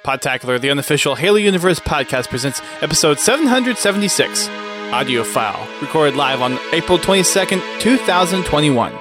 Podtacular, the unofficial Halo Universe podcast, presents episode 776, Audio File, recorded live on April 22nd, 2021.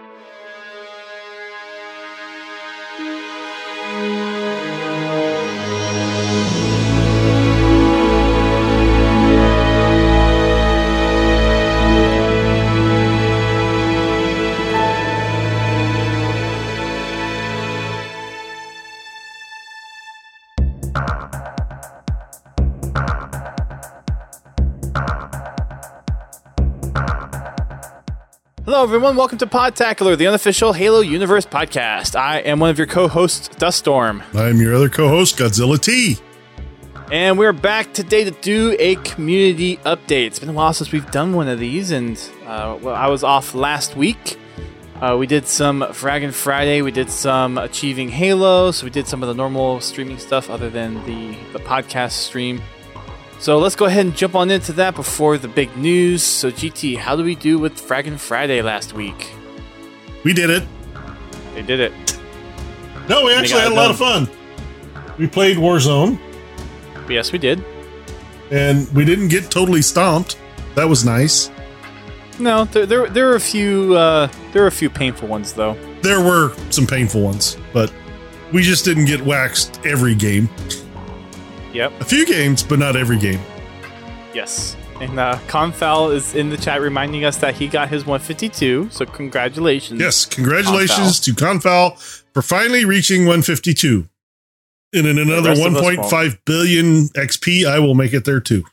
Hello everyone, welcome to Podtacular, the unofficial Halo Universe podcast. I am one of your co-hosts, Duststorm. I'm your other co-host, Godzilla T. And we're back today to do a community update. It's been a while since we've done one of these, and I was off last week. We did some Fraggin' Friday, we did some Achieving Halo, so we did some of the normal streaming stuff other than the podcast stream. So let's go ahead and jump on into that before the big news. So GT, how did we do with Fraggin' Friday last week? We did it. They did it. No, we actually had a lot of fun. We played Warzone. Yes, we did. And we didn't get totally stomped. That was nice. No, there were a few painful ones though. There were some painful ones, but we just didn't get waxed every game. Yep. A few games, but not every game. Yes. And Confal is in the chat reminding us that he got his 152, so congratulations. Yes, congratulations to Confal for finally reaching 152. And in another 1.5 billion XP, I will make it there too.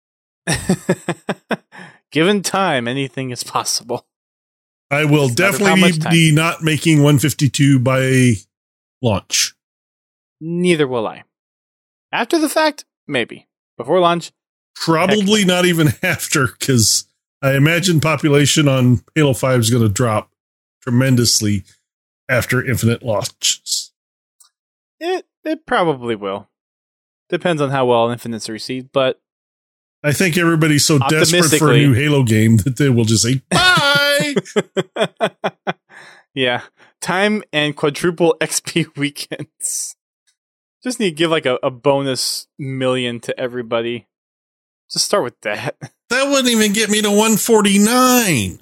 Given time, anything is possible. I will definitely be not making 152 by launch. Neither will I. After the fact, maybe. Before launch, probably not even after, because I imagine population on Halo 5 is going to drop tremendously after Infinite launches. It probably will. Depends on how well Infinite's received, but I think everybody's so desperate for a new Halo game that they will just say, bye! Yeah. Time and quadruple XP weekends. Just need to give like a bonus million to everybody. Just start with that. That wouldn't even get me to 149.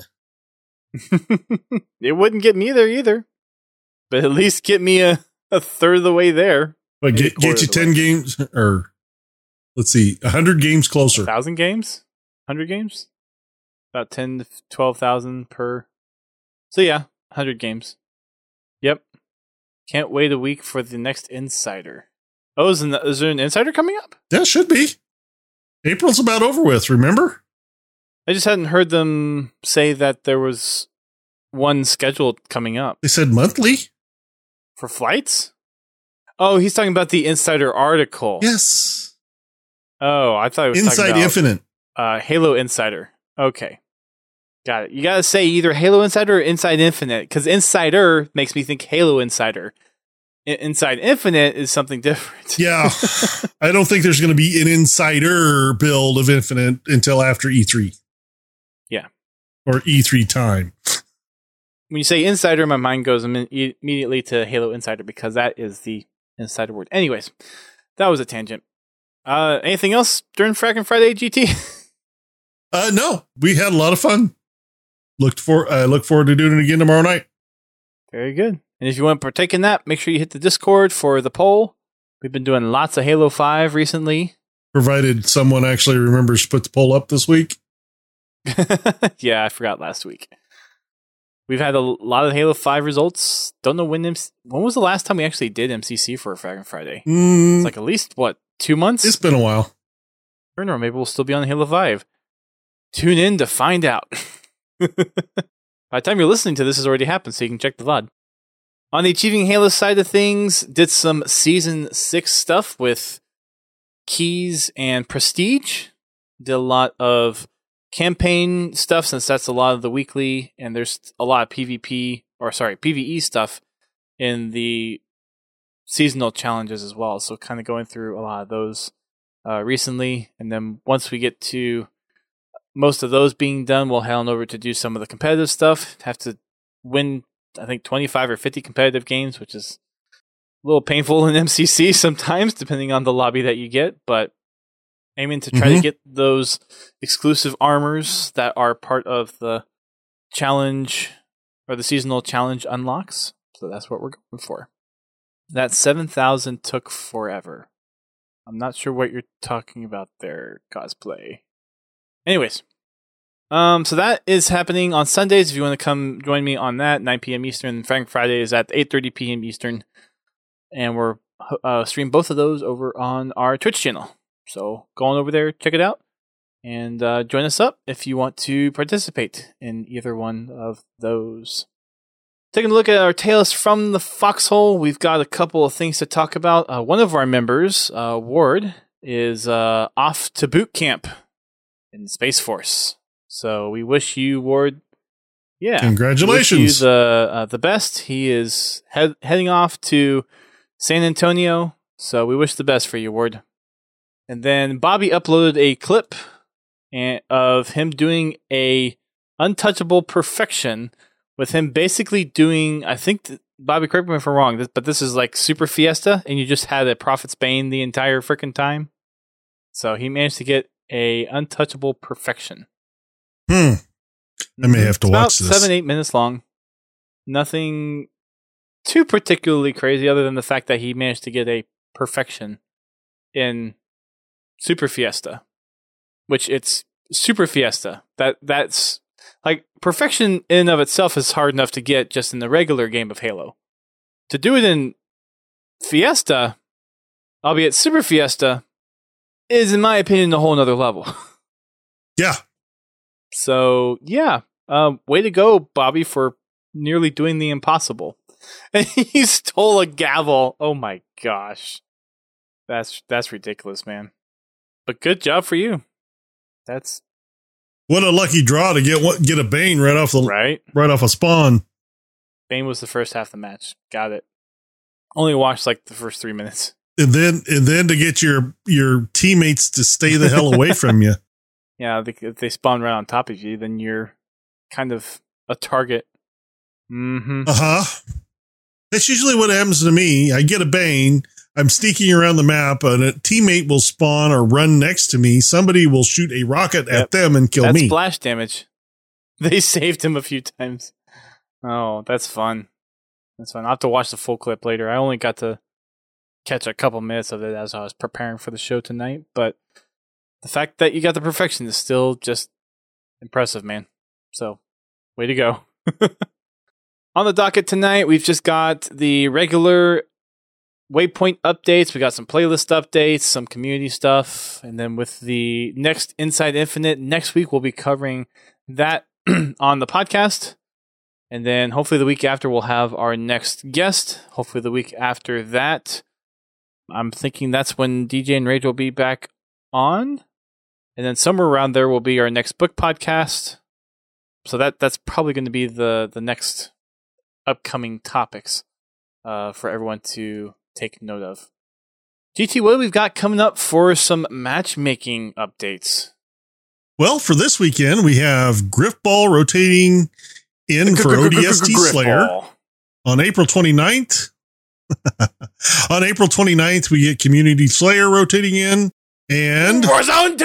It wouldn't get me there either. But at least get me a third of the way there. But get you 10 games, or let's see, 100 games closer. 1,000 games? 100 games? About 10 to 12,000 per. So yeah, 100 games. Yep. Can't wait a week for the next Insider. Oh, is there an Insider coming up? Yeah, should be. April's about over with, remember? I just hadn't heard them say that there was one scheduled coming up. They said monthly. For flights? Oh, he's talking about the Insider article. Yes. Oh, I thought it was Inside talking about Infinite. Halo Insider. Okay. Got it. You gotta say either Halo Insider or Inside Infinite, because Insider makes me think Halo Insider. Inside Infinite is something different. Yeah. I don't think there's going to be an Insider build of Infinite until after E3. Yeah. Or E3 time. When you say Insider, my mind goes immediately to Halo Insider, because that is the Insider word. Anyways, that was a tangent. Anything else during Fraggin' Friday, GT? No. We had a lot of fun. I look forward to doing it again tomorrow night. Very good. And if you want to partake in that, make sure you hit the Discord for the poll. We've been doing lots of Halo 5 recently. Provided someone actually remembers to put the poll up this week. Yeah, I forgot last week. We've had a lot of Halo 5 results. Don't know when was the last time we actually did MCC for Fraggin' Friday? It's like at least, 2 months? It's been a while. Or no, maybe we'll still be on Halo 5. Tune in to find out. By the time you're listening to this, has already happened, so you can check the VOD. On the Achieving Halo side of things, did some Season 6 stuff with Keys and Prestige. Did a lot of campaign stuff, since that's a lot of the weekly, and there's a lot of PvE stuff in the seasonal challenges as well. So kind of going through a lot of those recently. And then once we get to most of those being done, we'll head on over to do some of the competitive stuff. Have to win, I think, 25 or 50 competitive games, which is little painful in MCC sometimes, depending on the lobby that you get, but aiming to try to get those exclusive armors that are part of the challenge or the seasonal challenge unlocks. So that's what we're going for. That 7,000 took forever. I'm not sure what you're talking about there, Cosplay. Anyways, so that is happening on Sundays. If you want to come join me on that, 9 p.m. Eastern. Frank Friday is at 8:30 p.m. Eastern. And we're stream both of those over on our Twitch channel. So go on over there, check it out, and join us up if you want to participate in either one of those. Taking a look at our Tales from the Foxhole, we've got a couple of things to talk about. One of our members, Ward, is off to boot camp in Space Force. So we wish you, Ward, congratulations, wish you the best. He is heading off to San Antonio, so we wish the best for you, Ward. And then Bobby uploaded a clip of him doing a untouchable perfection with him basically doing, I think, Bobby, correct me if I'm wrong, but this is like Super Fiesta, and you just had a Prophet's Bane the entire freaking time. So he managed to get a untouchable perfection. I may have to watch this. About 7-8 minutes long. Nothing too particularly crazy other than the fact that he managed to get a perfection in Super Fiesta, which it's Super Fiesta. That's like perfection in and of itself is hard enough to get just in the regular game of Halo. To do it in Fiesta, albeit Super Fiesta, is in my opinion a whole nother level. Yeah. So yeah, way to go, Bobby, for nearly doing the impossible. And he stole a gavel. Oh my gosh, that's ridiculous, man. But good job for you. That's what a lucky draw to get a Bane right off a spawn. Bane was the first half of the match. Got it. Only watched like the first 3 minutes. And then to get your teammates to stay the hell away from you. Yeah, if they spawn right on top of you, then you're kind of a target. Mm-hmm. That's usually what happens to me. I get a Bane. I'm sneaking around the map, and a teammate will spawn or run next to me. Somebody will shoot a rocket at them and kill me. That's splash damage. They saved him a few times. Oh, that's fun. That's fun. I'll have to watch the full clip later. I only got to catch a couple minutes of it as I was preparing for the show tonight, but the fact that you got the perfection is still just impressive, man. So, way to go. On the docket tonight, we've just got the regular Waypoint updates. We got some playlist updates, some community stuff, and then with the next Inside Infinite, next week we'll be covering that on the podcast. And then hopefully the week after we'll have our next guest. Hopefully the week after that, I'm thinking that's when DJ and Rage will be back on. And then somewhere around there will be our next book podcast. So that's probably going to be the next upcoming topics for everyone to take note of. GT, what do we've got coming up for some matchmaking updates? Well, for this weekend, we have Griffball rotating in for ODST Slayer on April 29th. On April 29th, we get Community Slayer rotating in, and Warzone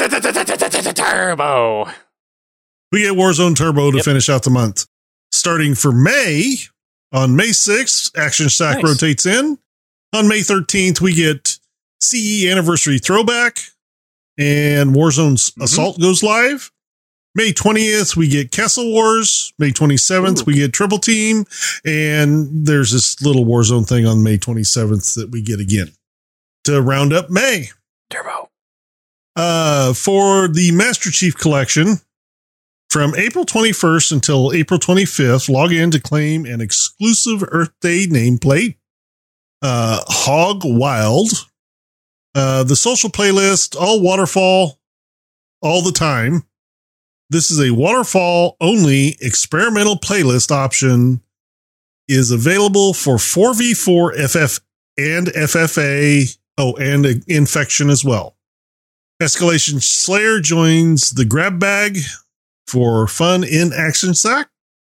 Turbo. We get Warzone Turbo to finish out the month. Starting for May, on May 6th, Action Stack rotates in. On May 13th, we get CE Anniversary Throwback, and Warzone's Assault goes live. May 20th, we get Kessel Wars. May 27th, we get Triple Team. And there's this little Warzone thing on May 27th that we get again to round up May. Turbo. For the Master Chief Collection, from April 21st until April 25th, log in to claim an exclusive Earth Day nameplate. Hog Wild. The social playlist, all waterfall, all the time. This is a waterfall only experimental playlist option, is available for 4v4 FF and FFA. Oh, and Infection as well. Escalation Slayer joins the Grab Bag for fun in Action Stack.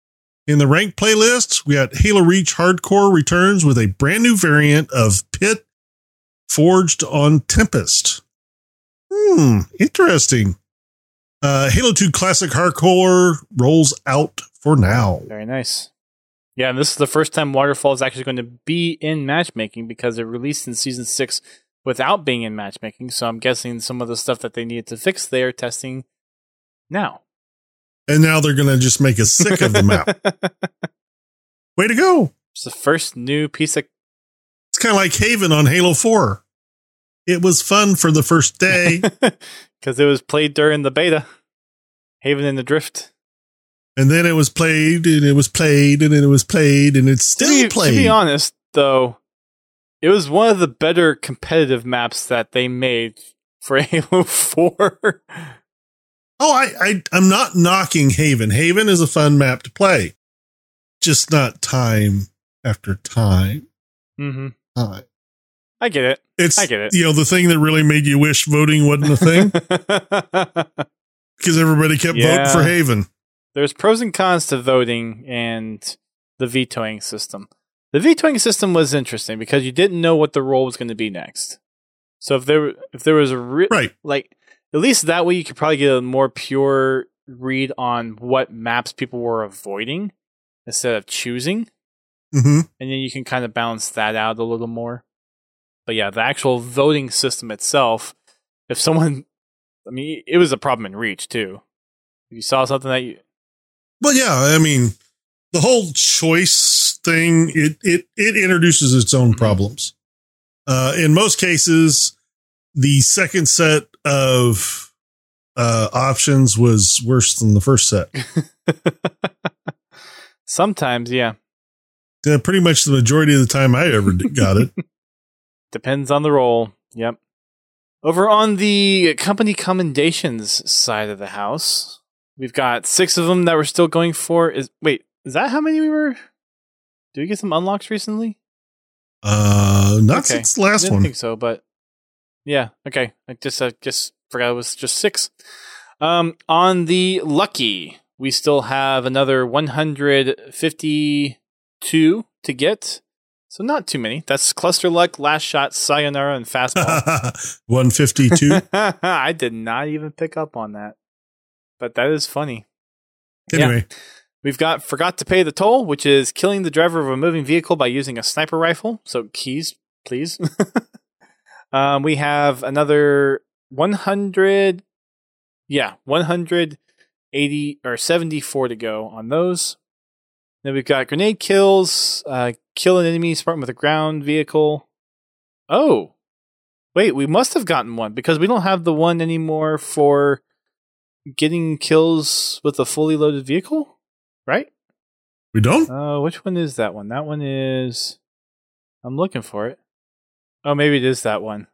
In the ranked playlist, we got Halo Reach Hardcore returns with a brand new variant of Pit forged on Tempest. Interesting. Halo 2 Classic Hardcore rolls out for now. Very nice. Yeah, and this is the first time Waterfall is actually going to be in matchmaking because it released in Season 6 without being in matchmaking. So I'm guessing some of the stuff that they needed to fix, they are testing now. And now they're going to just make us sick of the map. Way to go. It's the first new piece of... It's kind of like Haven on Halo 4. It was fun for the first day. Because it was played during the beta. Haven in the Drift. And then it was played, and it was played, and it was played, and it's still played. To be honest, though, it was one of the better competitive maps that they made for Halo 4. Oh, I'm not knocking Haven. Haven is a fun map to play. Just not time after time. Mm-hmm. Time. I get it. I get it. The thing that really made you wish voting wasn't a thing. Because everybody kept voting for Haven. There's pros and cons to voting and the vetoing system. The vetoing system was interesting because you didn't know what the role was going to be next. So if there was a right, like at least that way you could probably get a more pure read on what maps people were avoiding instead of choosing. Mm-hmm. And then you can kind of balance that out a little more. But yeah, the actual voting system itself, if someone, I mean, it was a problem in Reach too. If you saw something that you... Well, yeah, I mean, the whole choice thing, it introduces its own problems. In most cases, the second set of options was worse than the first set. Sometimes, yeah. Pretty much the majority of the time I ever got it. Depends on the role. Yep. Over on the company commendations side of the house, we've got 6 of them that we're still going for. Is that how many we were? Did we get some unlocks recently? Not since the last one. I didn't think so, but yeah. Okay. I just forgot it was just 6. On the Lucky, we still have another 152 to get. So not too many. That's Cluster Luck, Last Shot, Sayonara, and Fastball. 152. I did not even pick up on that. But that is funny. Anyway. Yeah. We've got Forgot to Pay the Toll, which is killing the driver of a moving vehicle by using a sniper rifle. So keys, please. We have another 180 or 74 to go on those. Then we've got grenade kills, kill an enemy Spartan with a ground vehicle. Oh, wait, we must have gotten one because we don't have the one anymore for getting kills with a fully loaded vehicle, right? We don't? Which one is that one? That one is... I'm looking for it. Oh, maybe it is that one.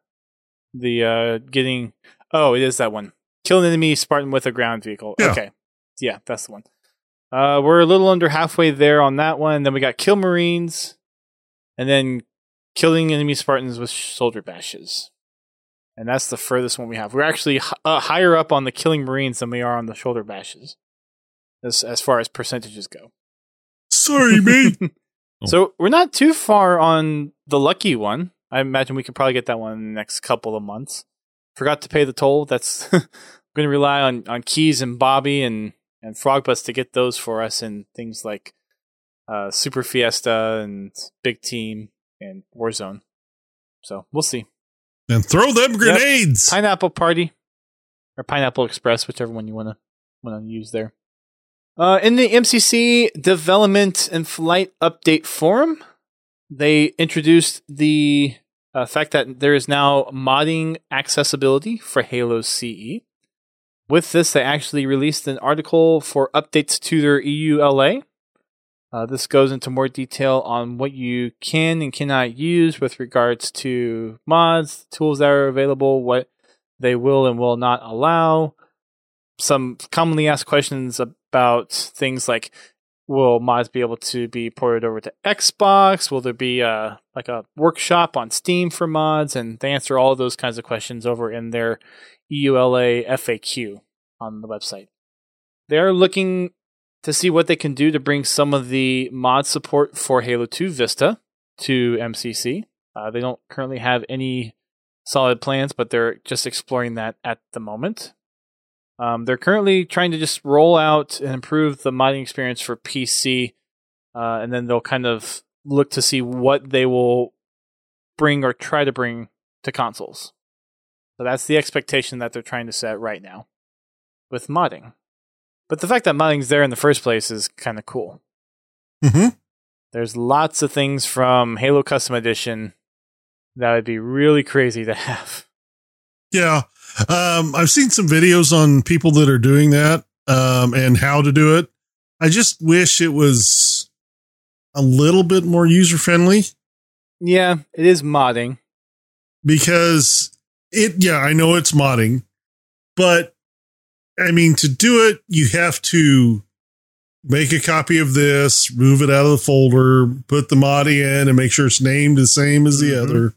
The getting... Oh, it is that one. Kill an enemy Spartan with a ground vehicle. Yeah. Okay. Yeah, that's the one. We're a little under halfway there on that one. Then we got Kill Marines. And then killing enemy Spartans with shoulder bashes. And that's the furthest one we have. We're actually higher up on the killing Marines than we are on the shoulder bashes. As far as percentages go. Sorry, mate. So we're not too far on the Lucky one. I imagine we could probably get that one in the next couple of months. Forgot to pay the toll. That's going to rely on Keys and Bobby and Frogbus to get those for us in things like Super Fiesta and Big Team and Warzone. So we'll see. And throw them grenades. Yep. Pineapple Party or Pineapple Express, whichever one you want to use there. In the MCC Development and Flight Update Forum, they introduced the fact that there is now modding accessibility for Halo CE. With this, they actually released an article for updates to their EULA. This goes into more detail on what you can and cannot use with regards to mods, tools that are available, what they will and will not allow. Some commonly asked questions about things like, will mods be able to be ported over to Xbox? Will there be a workshop on Steam for mods? And they answer all of those kinds of questions over in their EULA FAQ on the website. They're looking to see what they can do to bring some of the mod support for Halo 2 Vista to MCC. They don't currently have any solid plans, but they're just exploring that at the moment. They're currently trying to just roll out and improve the modding experience for PC, and then they'll kind of look to see what they will bring or try to bring to consoles. So that's the expectation that they're trying to set right now with modding. But the fact that modding's there in the first place is kind of cool. Mm-hmm. There's lots of things from Halo Custom Edition that would be really crazy to have. Yeah. I've seen some videos on people that are doing that and how to do it. I just wish it was a little bit more user-friendly. Yeah, it is modding. Because I know it's modding, but I mean, to do it, you have to make a copy of this, move it out of the folder, put the mod in, and make sure it's named the same as the other.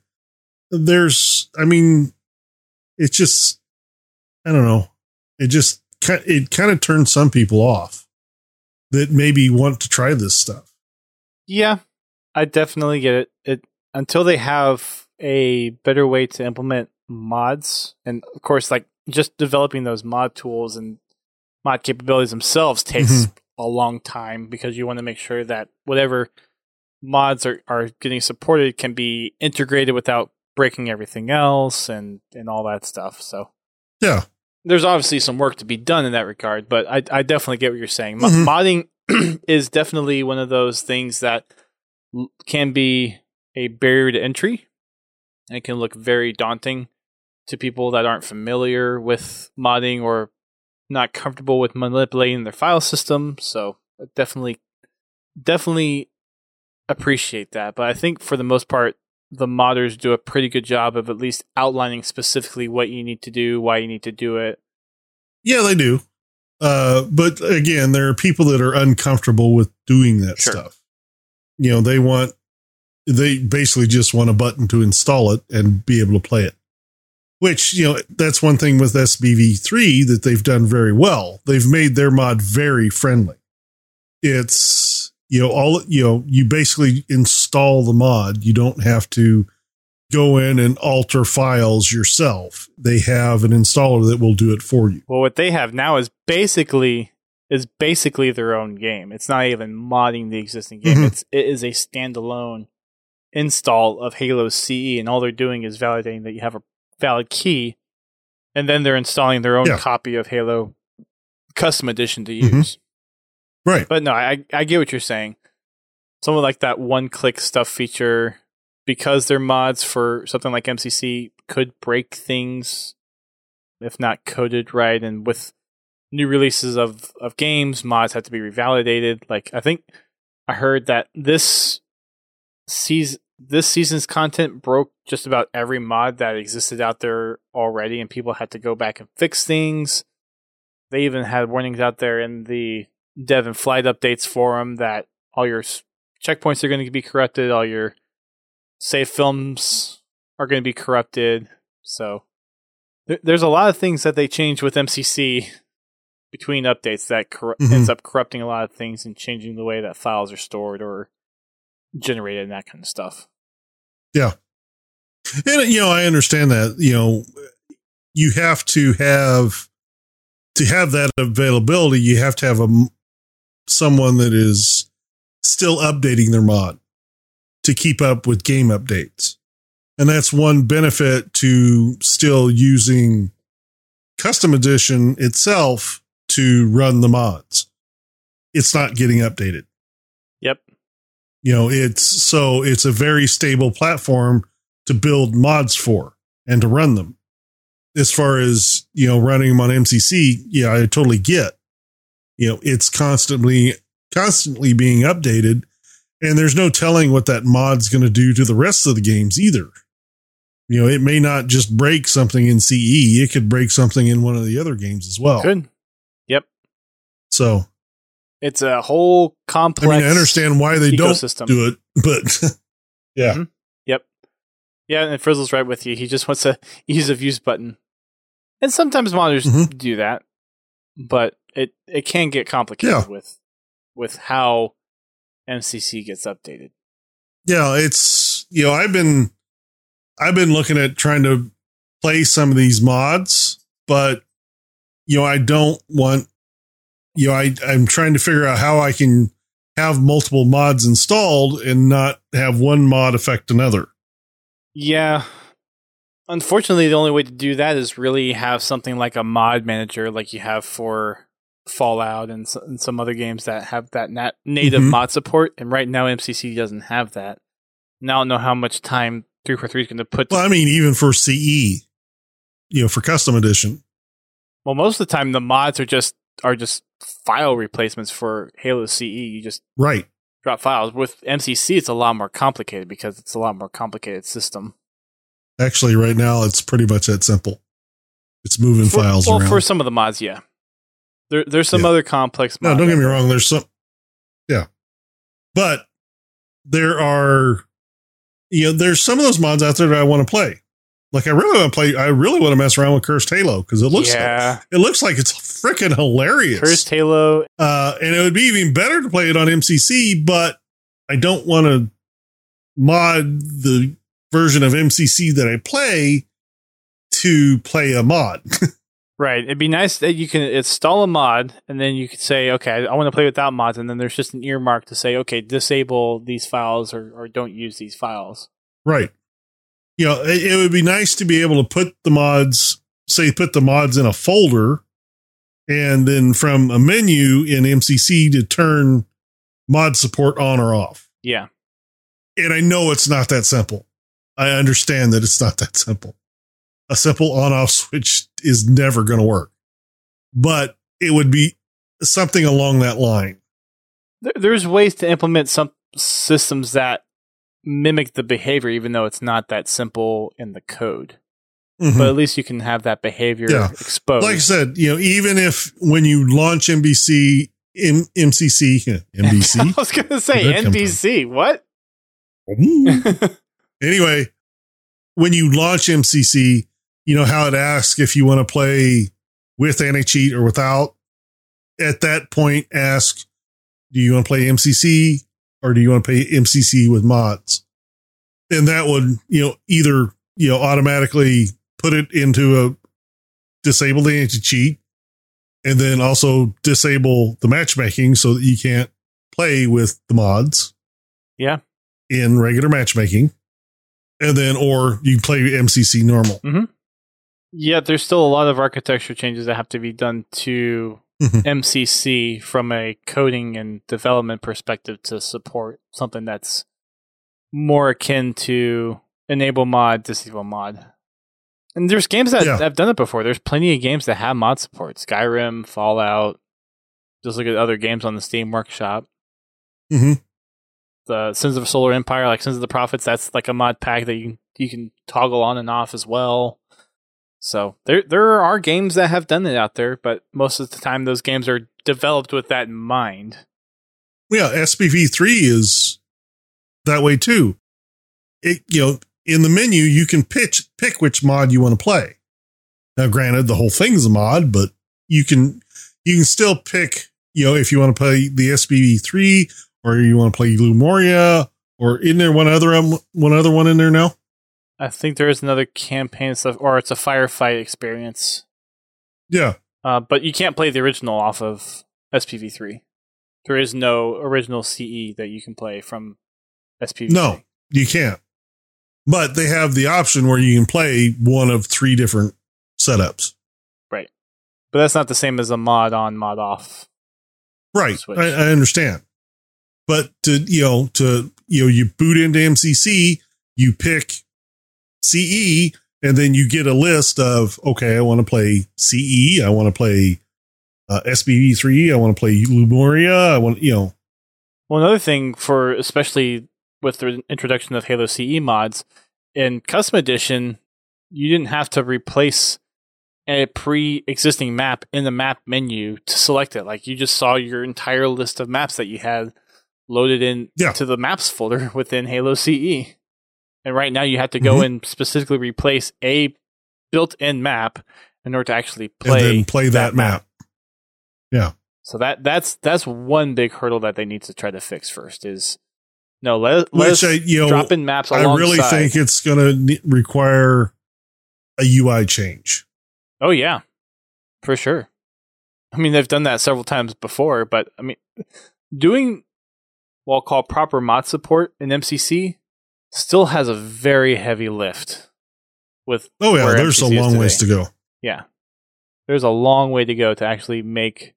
It's just, I don't know. It kind of turns some people off that maybe want to try this stuff. Yeah, I definitely get it. Until they have a better way to implement mods, and of course, like just developing those mod tools and mod capabilities themselves takes a long time, because you want to make sure that whatever mods are getting supported can be integrated without breaking everything else and all that stuff. So yeah, there's obviously some work to be done in that regard, but I definitely get what you're saying. Modding is definitely one of those things that can be a barrier to entry, and it can look very daunting to people that aren't familiar with modding or not comfortable with manipulating their file system. So definitely appreciate that. But I think for the most part, the modders do a pretty good job of at least outlining specifically what you need to do, why you need to do it. Yeah, they do. But again, there are people that are uncomfortable with doing that stuff. You know, they basically just want a button to install it and be able to play it. Which, you know, that's one thing with SBV3 that they've done very well. They've made their mod very friendly. It's, you basically install the mod. You don't have to go in and alter files yourself. They have an installer that will do it for you. Well, what they have now is basically their own game. It's not even modding the existing game. It is a standalone install of Halo CE, and all they're doing is validating that you have a valid key, and then they're installing their own copy of Halo Custom Edition to use. Right. But no, I get what you're saying. Someone like that one-click stuff feature, because they're mods for something like MCC, could break things if not coded right. And with new releases of games, mods have to be revalidated. Like, I think I heard that this season's content broke just about every mod that existed out there already, and people had to go back and fix things. They even had warnings out there in the Dev and Flight updates forum that all your checkpoints are going to be corrupted, all your save films are going to be corrupted. So there's a lot of things that they changed with MCC between updates that ends up corrupting a lot of things and changing the way that files are stored or generated and that kind of stuff. Yeah. And, I understand that, you have to have that availability. You have to have someone that is still updating their mod to keep up with game updates. And that's one benefit to still using Custom Edition itself to run the mods. It's not getting updated. Yep. It's a very stable platform to build mods for and to run them. As far as, running them on MCC, I totally get. It's constantly being updated, and there's no telling what that mod's going to do to the rest of the games either. It may not just break something in CE. It could break something in one of the other games as well. Good. Yep. So it's a whole complex. I understand why they ecosystem. Don't do it, but yeah. Mm-hmm. Yep. Yeah, and Frizzle's right with you. He just wants a ease of use button. And sometimes modders do that, but it can get complicated with with how MCC gets updated. Yeah, it's, I've been looking at trying to play some of these mods, but I don't want, I'm trying to figure out how I can have multiple mods installed and not have one mod affect another. Yeah. Unfortunately, the only way to do that is really have something like a mod manager like you have for Fallout and some other games that have that native mod support. And right now, MCC doesn't have that. Now I don't know how much time 343 is going to put. Well, I mean, even for CE, for custom edition. Well, most of the time, the mods are just file replacements for Halo CE. You just drop files. With MCC, it's a lot more complicated because it's a lot more complicated system. Actually, right now, it's pretty much that simple. It's moving files around. Well, for some of the mods, yeah. There's some other complex mods. No, don't get me wrong. There's some. Yeah. But there are, there's some of those mods out there that I want to play. Like, I really want to mess around with Cursed Halo because it looks like it's freaking hilarious. Cursed Halo. And it would be even better to play it on MCC, but I don't want to mod the version of MCC that I play to play a mod. Right. It'd be nice that you can install a mod and then you could say, okay, I want to play without mods. And then there's just an earmark to say, okay, disable these files or don't use these files. Right. It would be nice to be able to put the mods in a folder and then from a menu in MCC to turn mod support on or off. Yeah. And I know it's not that simple. I understand that it's not that simple. A simple on-off switch is never going to work. But it would be something along that line. There's ways to implement some systems that mimic the behavior, even though it's not that simple in the code. Mm-hmm. But at least you can have that behavior exposed. Like I said, even if when you launch MCC, I was going to say NBC. What? Anyway, when you launch MCC, how it asks if you want to play with anti-cheat or without. At that point, ask, do you want to play MCC or do you want to play MCC with mods? And that would, either, automatically put it into a disable the anti-cheat and then also disable the matchmaking so that you can't play with the mods. Yeah. In regular matchmaking. And then, or you play MCC normal. Mm-hmm. Yeah, there's still a lot of architecture changes that have to be done to MCC from a coding and development perspective to support something that's more akin to enable mod, disable mod. And there's games that have done it before. There's plenty of games that have mod support. Skyrim, Fallout. Just look at other games on the Steam Workshop. Mm-hmm. The Sins of Solar Empire, like Sins of the Prophets, that's like a mod pack that you can toggle on and off as well. So there are games that have done it out there, but most of the time those games are developed with that in mind. Yeah, SPV3 is that way too. In the menu you can pick which mod you want to play. Now, granted, the whole thing's a mod, but you can still pick. If you want to play the SPV3 or you want to play Lumoria, or isn't there one other one in there now? I think there is another campaign stuff, or it's a firefight experience. Yeah. But you can't play the original off of SPV3. There is no original CE that you can play from SPV3. No, you can't. But they have the option where you can play one of 3 different setups. Right. But that's not the same as a mod on, mod off. Right. I understand. But you boot into MCC, you pick CE, and then you get a list of, okay, I want to play CE, I want to play SPV3, I want to play Lumoria, Well, another thing especially with the introduction of Halo CE mods, in Custom Edition, you didn't have to replace a pre-existing map in the map menu to select it. Like, you just saw your entire list of maps that you had loaded in to the maps folder within Halo CE. And right now you have to go and specifically replace a built-in map in order to actually play that map. Yeah. So that's one big hurdle that they need to try to fix first is let's drop in maps alongside. I really think it's going to require a UI change. Oh yeah, for sure. I mean, they've done that several times before, but I mean, doing what I'll call proper mod support in MCC still has a very heavy lift. There's MCC a long ways to go. Yeah, there's a long way to go to actually make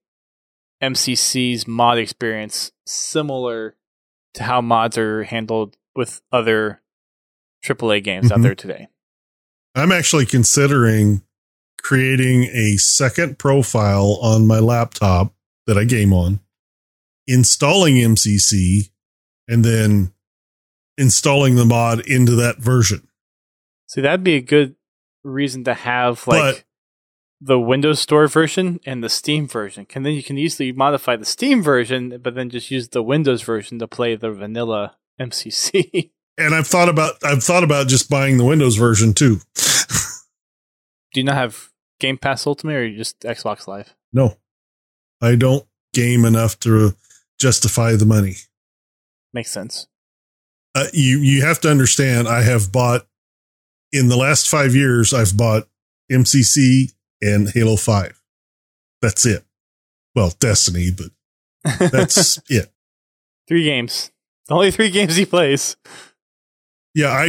MCC's mod experience similar to how mods are handled with other AAA games out there today. I'm actually considering creating a second profile on my laptop that I game on, installing MCC, and then installing the mod into that version. See, that'd be a good reason to have the Windows Store version and the Steam version. And then you can easily modify the Steam version, but then just use the Windows version to play the vanilla MCC. And I've thought about just buying the Windows version too. Do you not have Game Pass Ultimate, or are you just Xbox Live? No, I don't game enough to justify the money. Makes sense. You have to understand, I have bought, in the last 5 years, I've bought MCC and Halo 5. That's it. Well, Destiny, but that's it. 3 games. Only 3 games he plays. Yeah, I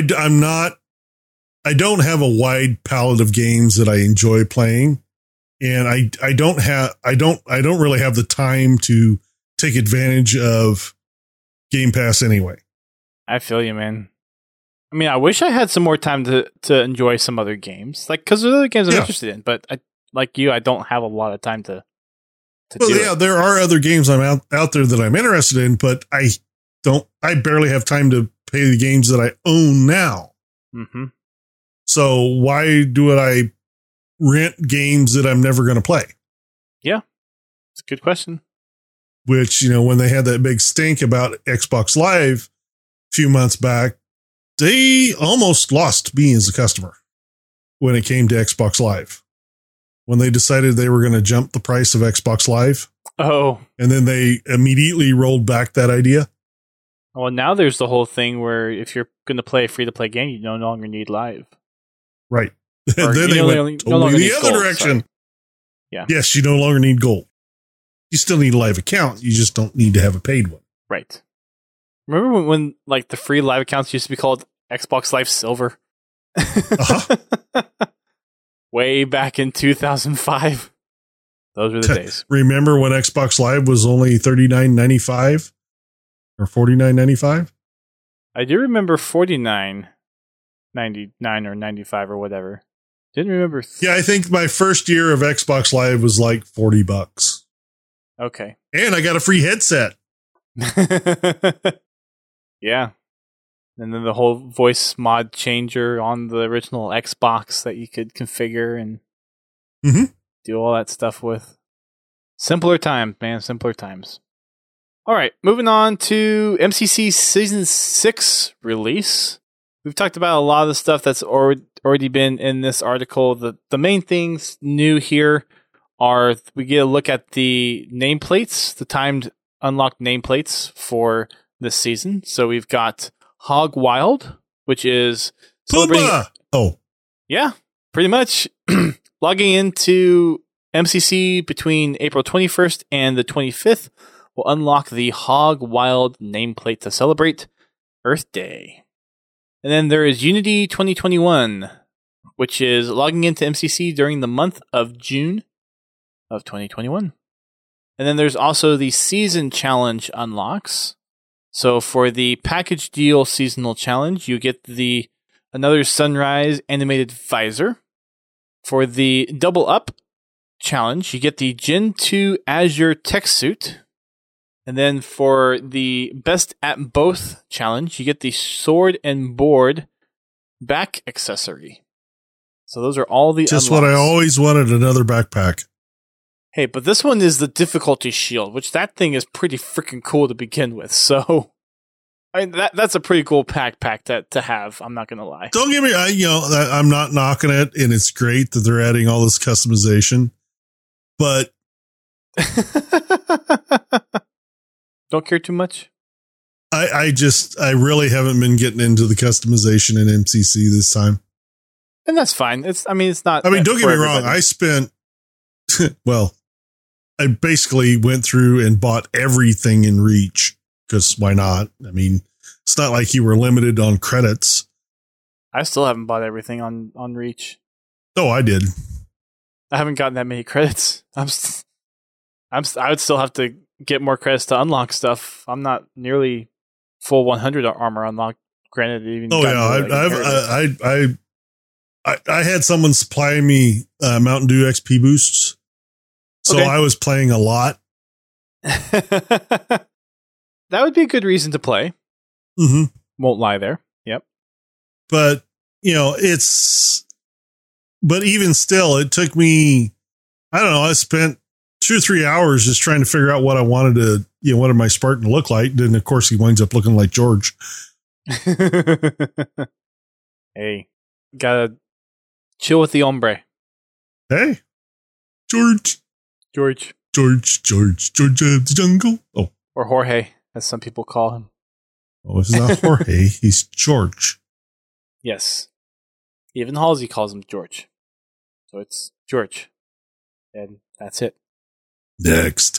don't have a wide palette of games that I enjoy playing, and I don't really have the time to take advantage of Game Pass anyway. I feel you, man. I mean, I wish I had some more time to enjoy some other games, because there's other games I'm interested in. But I don't have a lot of time to. There are other games I'm out there that I'm interested in, but I barely have time to pay the games that I own now. Mm-hmm. So why do I rent games that I'm never going to play? Yeah, it's a good question. Which, when they had that big stink about Xbox Live a few months back, they almost lost me as a customer when it came to Xbox Live. When they decided they were going to jump the price of Xbox Live. Oh. And then they immediately rolled back that idea. Well, now there's the whole thing where if you're going to play a free-to-play game, you no longer need Live. Right. And then they went totally the other direction. Sorry. Yeah. Yes, you no longer need gold. You still need a Live account. You just don't need to have a paid one. Right. Remember when the free Live accounts used to be called Xbox Live Silver? Uh-huh. Way back in 2005. Those were the days. Remember when Xbox Live was only $39.95 or $49.95? I do remember $49.99 or 95 or whatever. Didn't remember. Yeah, I think my first year of Xbox Live was like $40. Okay. And I got a free headset. Yeah. And then the whole voice mod changer on the original Xbox that you could configure and do all that stuff with. Simpler times, man. Simpler times. All right. Moving on to MCC Season 6 release. We've talked about a lot of the stuff that's already been in this article. The main things new here are we get a look at the nameplates, the timed unlocked nameplates for this season. So we've got Hog Wild, which is Pumbaa. Oh, yeah, pretty much logging into MCC between April 21st and the 25th will unlock the Hog Wild nameplate to celebrate Earth Day. And then there is Unity 2021, which is logging into MCC during the month of June of 2021. And then there's also the Season Challenge unlocks. So for the package deal seasonal challenge, you get another Sunrise animated visor. For the Double Up challenge, you get the Gen 2 Azure tech suit. And then for the Best at Both challenge, you get the Sword and Board back accessory. So those are all the just unlocks. What I always wanted, another backpack. Hey, but this one is the difficulty shield, which that thing is pretty freaking cool to begin with. So, I mean, that's a pretty cool pack to have. I'm not gonna lie. Don't get me, I'm not knocking it, and it's great that they're adding all this customization. But Don't care too much? I really haven't been getting into the customization in MCC this time. And that's fine. It's not. I mean, don't get me wrong. I spent, well, I basically went through and bought everything in Reach because why not? I mean, it's not like you were limited on credits. I still haven't bought everything on Reach. Oh, I did. I haven't gotten that many credits. I would still have to get more credits to unlock stuff. I'm not nearly full 100 armor unlocked. Granted, even I had someone supply me Mountain Dew XP boosts, so I was playing a lot. That would be a good reason to play. Mm-hmm. Won't lie there. Yep. But but even still, it took me, I don't know, I spent 2 or 3 hours just trying to figure out what I wanted wanted my Spartan to look like. Then, of course, he winds up looking like George. Hey, gotta chill with the hombre. Hey, George of the jungle. Oh. Or Jorge, as some people call him. Oh, it's not Jorge. He's George. Yes. Even Halsey calls him George. So it's George. And that's it. Next.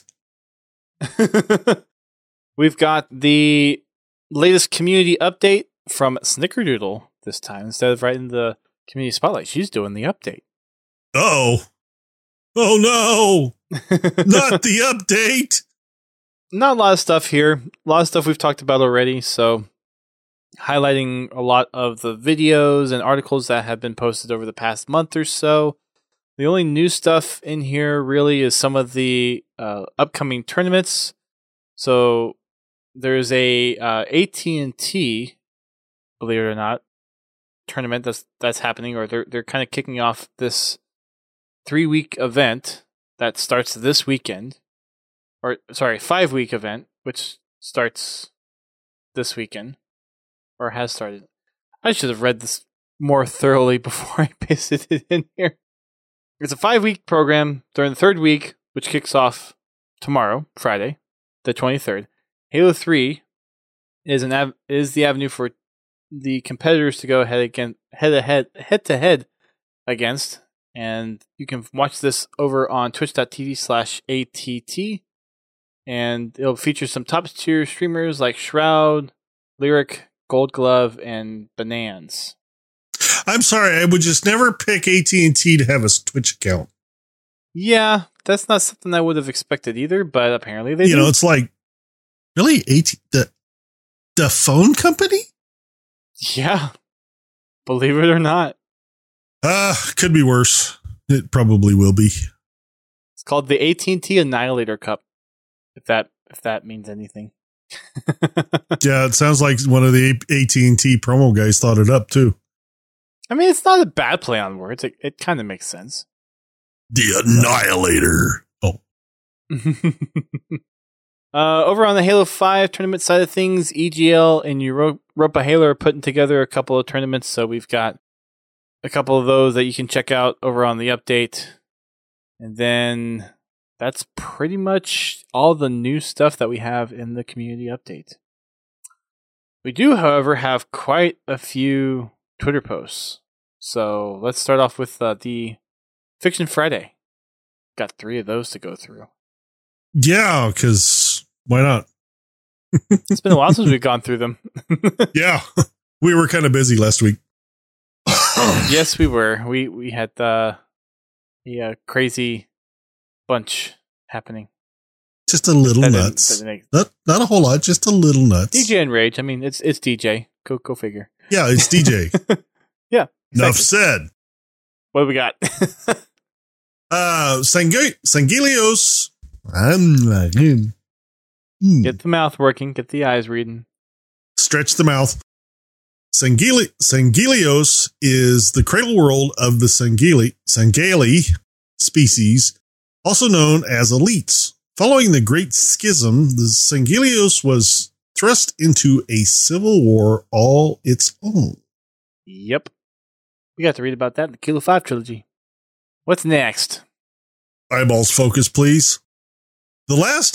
We've got the latest community update from Snickerdoodle this time. Instead of writing the community spotlight, she's doing the update. Oh no. Not the update. Not a lot of stuff here. A lot of stuff we've talked about already. So highlighting a lot of the videos and articles that have been posted over the past month or so. The only new stuff in here really is some of the upcoming tournaments. So there's a AT&T, believe it or not, tournament that's happening, or they're kind of kicking off this 3-week event that starts this weekend. Or sorry, 5-week event, which starts this weekend, or has started. I should have read this more thoroughly before I pasted it in here. It's a 5-week program during the 3rd week, which kicks off tomorrow, Friday, the 23rd. Halo 3 is the avenue for the competitors to go head to head against, and you can watch this over on twitch.tv/ATT, and it'll feature some top tier streamers like Shroud, Lyric, Gold Glove, and Banans. I'm sorry, I would just never pick AT&T to have a Twitch account. Yeah, that's not something I would have expected either, but apparently they do. It's like, really? The phone company? Yeah. Believe it or not. Could be worse. It probably will be. It's called the AT&T Annihilator Cup, if that means anything. Yeah, it sounds like one of the AT&T promo guys thought it up too. I mean, it's not a bad play on words. It kind of makes sense. The Annihilator. Oh. Over on the Halo 5 tournament side of things, EGL and Europa Halo are putting together a couple of tournaments, so we've got a couple of those that you can check out over on the update. And then that's pretty much all the new stuff that we have in the community update. We do, however, have quite a few Twitter posts. So let's start off with the Fiction Friday. Got 3 of those to go through. Yeah, because why not? It's been a while since we've gone through them. Yeah, we were kind of busy last week. Yes, we were. We had the crazy bunch happening. Just a little nuts. Not a whole lot, just a little nuts. DJ and Rage. I mean, it's DJ. Go figure. Yeah, it's DJ. Yeah. Exactly. Enough said. What do we got? Sangelios. Get the mouth working. Get the eyes reading. Stretch the mouth. Sangelios is the cradle world of the Sangeli species, also known as elites. Following the Great Schism, the Sangelios was thrust into a civil war all its own. Yep. We got to read about that in the Kilo 5 trilogy. What's next? Eyeballs focus, please. The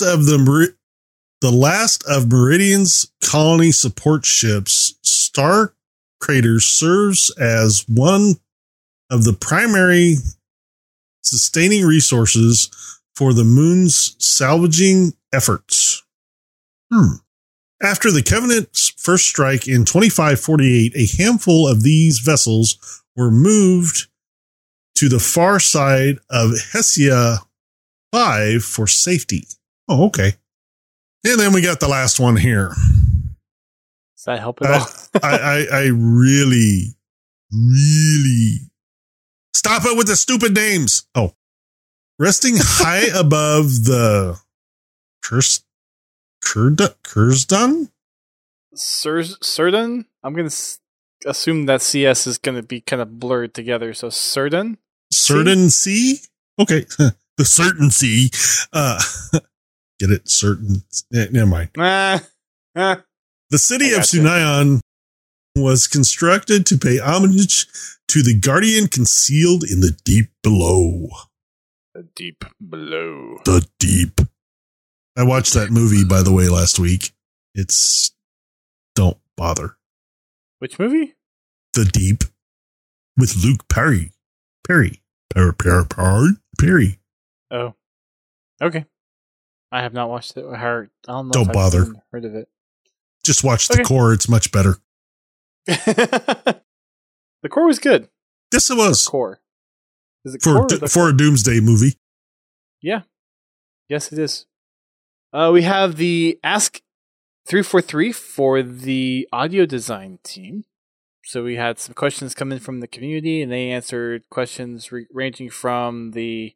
last of Meridian's colony support ships, Star Crater serves as one of the primary sustaining resources for the moon's salvaging efforts. After the Covenant's first strike in 2548, a handful of these vessels were moved to the far side of Hessia 5 for safety. Oh, okay. And then we got the last one here. Does that help at all? I really stop it with the stupid names. Oh, resting high above the Curzon? Cerdon? I'm going to assume that CS is going to be kind of blurred together. So Cerdon? Certain Sea? Okay. The Certain Sea. Get it? Certain. Never mind. The city of Sunayon was constructed to pay homage to the guardian concealed in the deep below. The deep below. The deep. I watched that movie, by the way, last week. Don't bother. Which movie? The Deep with Luke Perry. Perry. Oh, okay. I have not watched it. I don't know. Don't bother. Heard of it. Just watch The Core. It's much better. The Core was good. Yes, it was. The Core. Is it for a Doomsday movie? Yeah. Yes, it is. We have the Ask 343 for the audio design team. So we had some questions come in from the community, and they answered questions ranging from the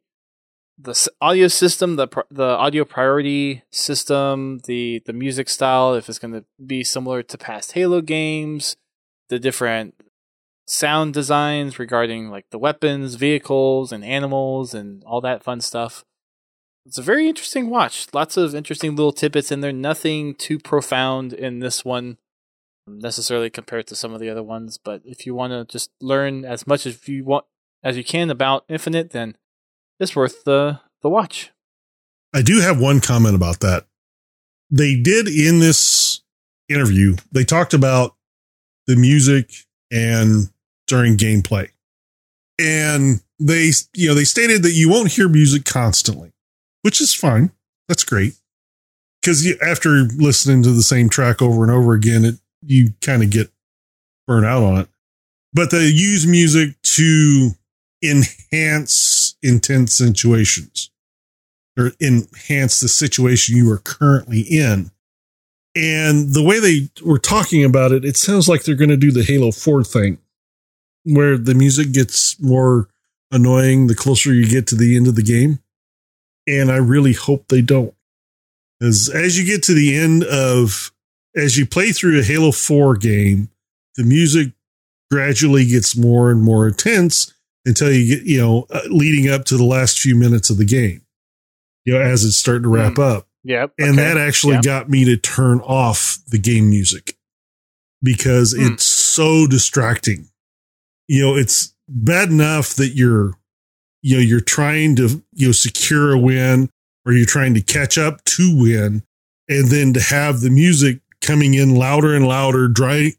audio system, the audio priority system, the music style, if it's going to be similar to past Halo games, the different sound designs regarding like the weapons, vehicles, and animals, and all that fun stuff. It's a very interesting watch. Lots of interesting little tidbits in there. Nothing too profound in this one necessarily compared to some of the other ones, but if you want to just learn as much as you can about Infinite, then it's worth the watch. I do have one comment about that. They did in this interview, they talked about the music and during gameplay. And they stated that you won't hear music constantly, which is fine. That's great. Because after listening to the same track over and over again, you kind of get burnt out on it. But they use music to enhance intense situations or enhance the situation you are currently in. And the way they were talking about it, it sounds like they're going to do the Halo 4 thing where the music gets more annoying the closer you get to the end of the game. And I really hope they don't. As you get to the end as you play through a Halo 4 game, the music gradually gets more and more intense until you get, leading up to the last few minutes of the game, as it's starting to wrap up. Yep. And that actually got me to turn off the game music because it's so distracting. It's bad enough that you're trying to, secure a win or you're trying to catch up to win. And then to have the music coming in louder and louder, drowning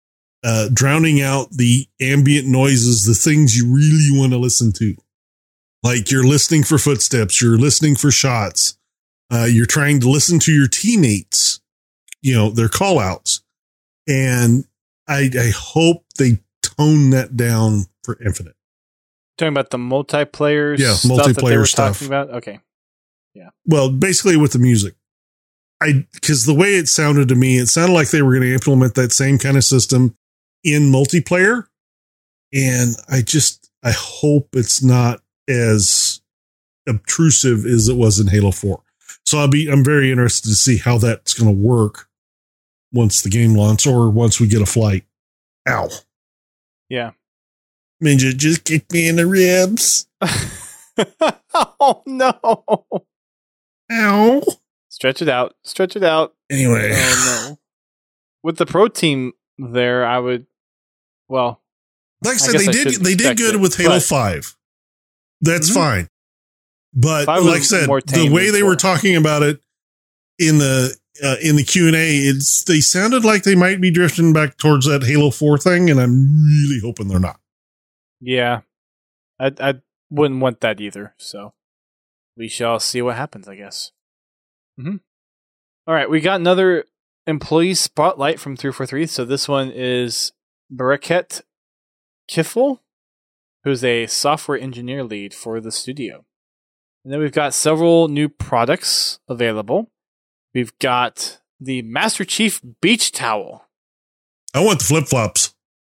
out the ambient noises, the things you really want to listen to. Like you're listening for footsteps, you're listening for shots, you're trying to listen to your teammates, their call outs. And I hope they tone that down for Infinite. Talking about the multiplayer stuff. Talking about? Okay. Yeah. Well, basically with the music. Because the way it sounded to me, it sounded like they were going to implement that same kind of system in multiplayer. And I hope it's not as obtrusive as it was in Halo 4. So I'm very interested to see how that's going to work once the game launches or once we get a flight. Ow. Yeah. Ninja just kicked me in the ribs. Oh no. Ow. Stretch it out. Anyway. Oh no. With the pro team there, I would, like I said, they did good with Halo 5. That's fine. But Five like I was said, more the tame way than they 4. were talking about it in the Q&A, they sounded like they might be drifting back towards that Halo 4 thing, and I'm really hoping they're not. Yeah, I wouldn't want that either. So we shall see what happens, I guess. Mm-hmm. All right, we got another employee spotlight from 343. So this one is Bereket Kifl, who's a software engineer lead for the studio. And then we've got several new products available. We've got the Master Chief Beach Towel. I want the flip-flops.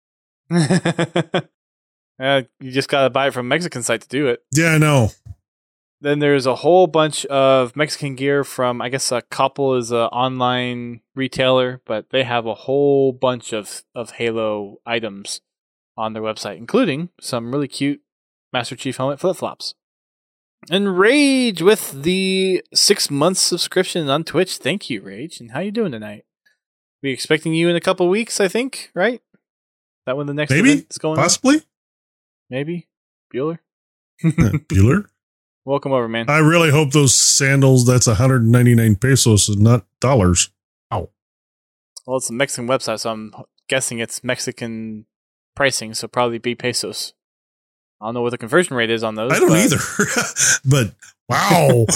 You just got to buy it from a Mexican site to do it. Yeah, I know. Then there's a whole bunch of Mexican gear from, I guess, Coppel is an online retailer, but they have a whole bunch of Halo items on their website, including some really cute Master Chief helmet flip-flops. And Rage with the 6-month subscription on Twitch. Thank you, Rage. And how you doing tonight? We expecting you in a couple weeks, I think, right? That when the next event is going possibly? on? Maybe. Bueller? Bueller? Welcome over, man. I really hope those sandals, that's 199 pesos and not dollars. Ow. Well, it's a Mexican website, so I'm guessing it's Mexican pricing, so probably be pesos. I don't know what the conversion rate is on those. I don't either. But wow.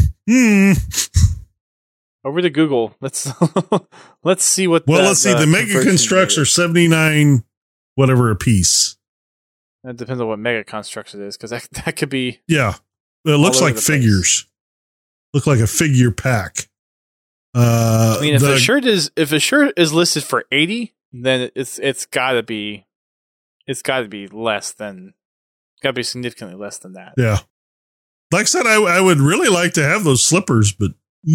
Over to Google. Let's see what. Well, let's see. The Mega Constructs are 79 whatever a piece. That depends on what Mega Constructs it is, because that could be. Yeah, it looks like figures. Look like a figure pack. I mean, if a shirt is listed for 80, then it's got to be less than. Got to be significantly less than that. Yeah. Like I said, I would really like to have those slippers, but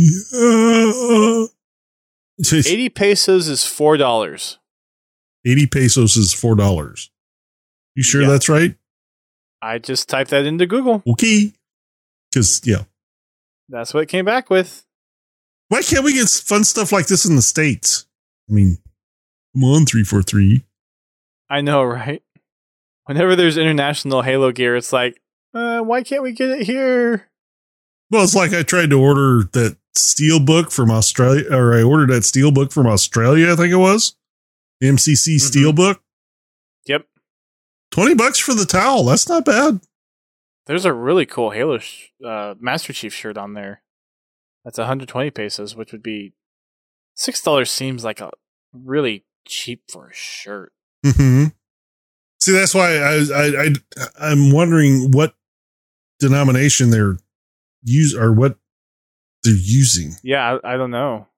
80 pesos is $4. 80 pesos is $4. You sure that's right? I just typed that into Google. Okay. Because, that's what it came back with. Why can't we get fun stuff like this in the States? I mean, come on, 343. I know, right? Whenever there's international Halo gear, it's like, why can't we get it here? Well, it's like I tried to order that Steelbook from Australia, or I ordered that Steelbook from Australia, I think it was. The MCC Steelbook. Yep. $20 for the towel. That's not bad. There's a really cool Halo Master Chief shirt on there. That's 120 pesos, which would be $6 seems like a really cheap for a shirt. Mm-hmm. See, that's why I'm wondering what denomination they're what they're using. Yeah, I don't know.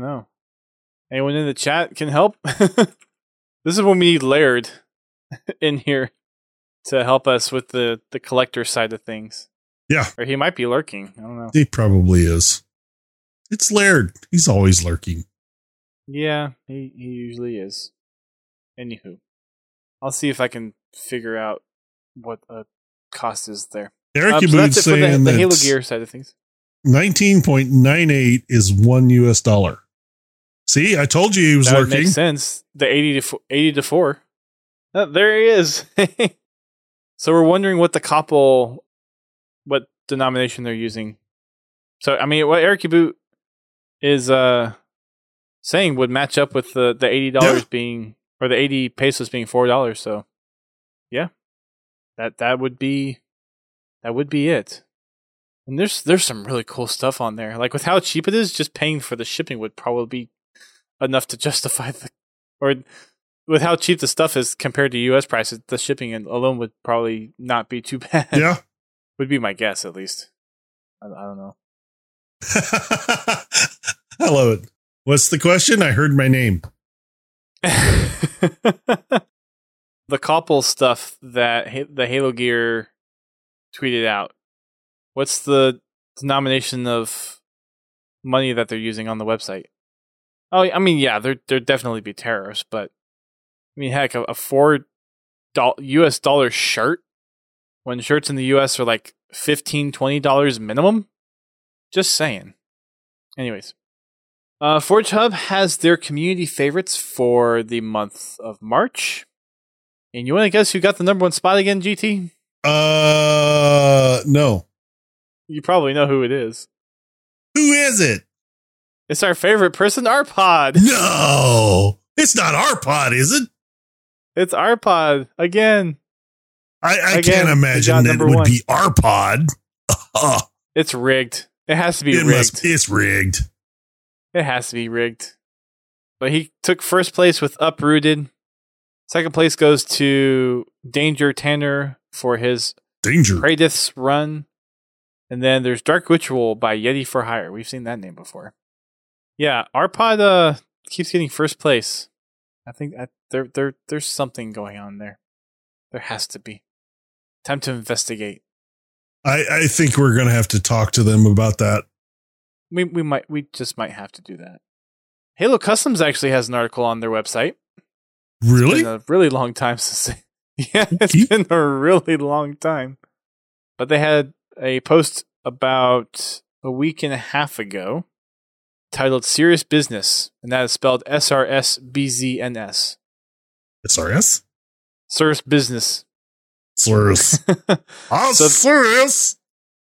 Anyone in the chat can help? This is when we need Laird in here to help us with the collector side of things. Yeah. Or he might be lurking. I don't know. He probably is. It's Laird. He's always lurking. Yeah, he usually is. Anywho. I'll see if I can figure out what the cost is there. Eric so that's it for saying the Halo gear side of things. 19.98 is $1. See, I told you he was lurking. That makes sense. The 80 to 4. Oh, there he is. So we're wondering what what denomination they're using. So, I mean, what Eric Boot is saying would match up with the $80 being, or the 80 pesos being $4. So, yeah, that would be it. And there's some really cool stuff on there. Like with how cheap it is, just paying for the shipping would probably be enough to justify or with how cheap the stuff is compared to U.S. prices, the shipping alone would probably not be too bad. Yeah, would be my guess at least. I don't know. I love it. What's the question? I heard my name. The Coppel stuff that the Halo Gear tweeted out. What's the denomination of money that they're using on the website? Oh, I mean, yeah, there'd definitely be tariffs, but I mean, heck, a $4 US dollar shirt when shirts in the US are like $15, $20 minimum. Just saying. Anyways. Forge Hub has their community favorites for the month of March. And you want to guess who got the number one spot again, GT? No. You probably know who it is. Who is it? It's our favorite person, Arpod. No, it's not Arpod, is it? It's Arpod again. I Again, can't imagine that it would be Arpod. It's rigged. It has to be rigged. It's rigged. It has to be rigged. But he took first place with Uprooted. Second place goes to Danger Tanner for his Pradith's run. And then there's Dark Ritual by Yeti for Hire. We've seen that name before. Yeah, Arpod keeps getting first place. I think there's something going on there. There has to be. Time to investigate. I think we're going to have to talk to them about that. We just might have to do that. Halo Customs actually has an article on their website. Really? It's been a really long time since it's been a really long time. But they had a post about a week and a half ago titled Serious Business, and that is spelled SRSBZNS. SRS? Serious Business. Serious. Serious.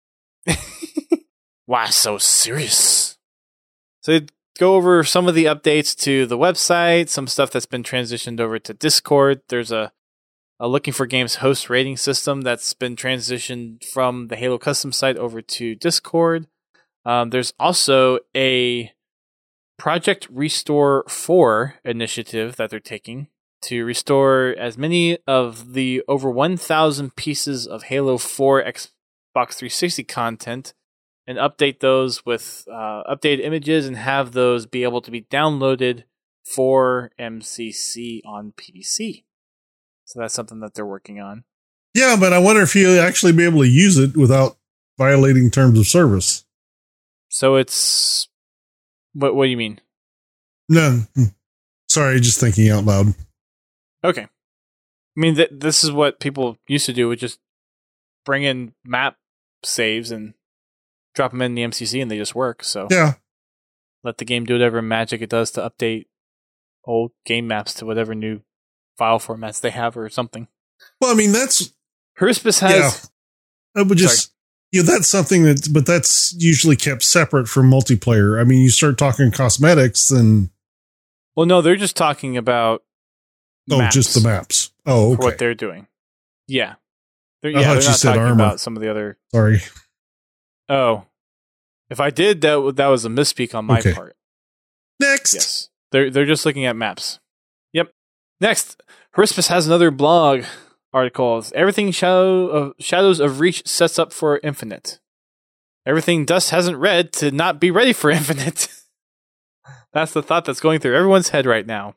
Why so serious? So they go over some of the updates to the website, some stuff that's been transitioned over to Discord. There's a Looking for Games host rating system that's been transitioned from the Halo Custom site over to Discord. There's also a Project Restore 4 initiative that they're taking to restore as many of the over 1,000 pieces of Halo 4 Xbox 360 content and update those with updated images and have those be able to be downloaded for MCC on PC. So that's something that they're working on. Yeah, but I wonder if you'll actually be able to use it without violating terms of service. So it's... What do you mean? No. Sorry, just thinking out loud. Okay. I mean, this is what people used to do, would just bring in map saves and drop them in the MCC and they just work. So yeah, let the game do whatever magic it does to update old game maps to whatever new file formats they have or something. Well, I mean, that's... Hruspus has... Yeah, I would just... Yeah, that's something but that's usually kept separate from multiplayer. I mean, you start talking cosmetics and... Well, no, they're just talking about maps. Just the maps. Oh, okay. For what they're doing. Yeah. They're I thought not you said talking armor. about some of the other... Sorry. Oh. If I did, that was a misspeak on my part. Next. Yes. They're just looking at maps. Yep. Next, Hruspus has another blog article. Everything Shadows of Reach sets up for Infinite. Everything Dust hasn't read to not be ready for Infinite. That's the thought that's going through everyone's head right now.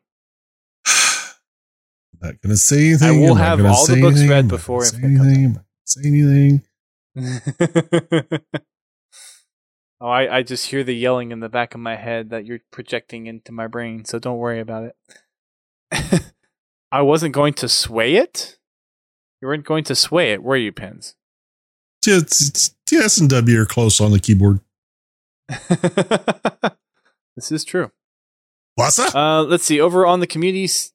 I'm not going to say anything. I will have all the books read before Infinite comes. Say anything. Oh, I just hear the yelling in the back of my head that you're projecting into my brain, so don't worry about it. I wasn't going to sway it? You weren't going to sway it, were you, Pins? It's S and W are close on the keyboard. This is true. What's that? Let's see. Over on the communities,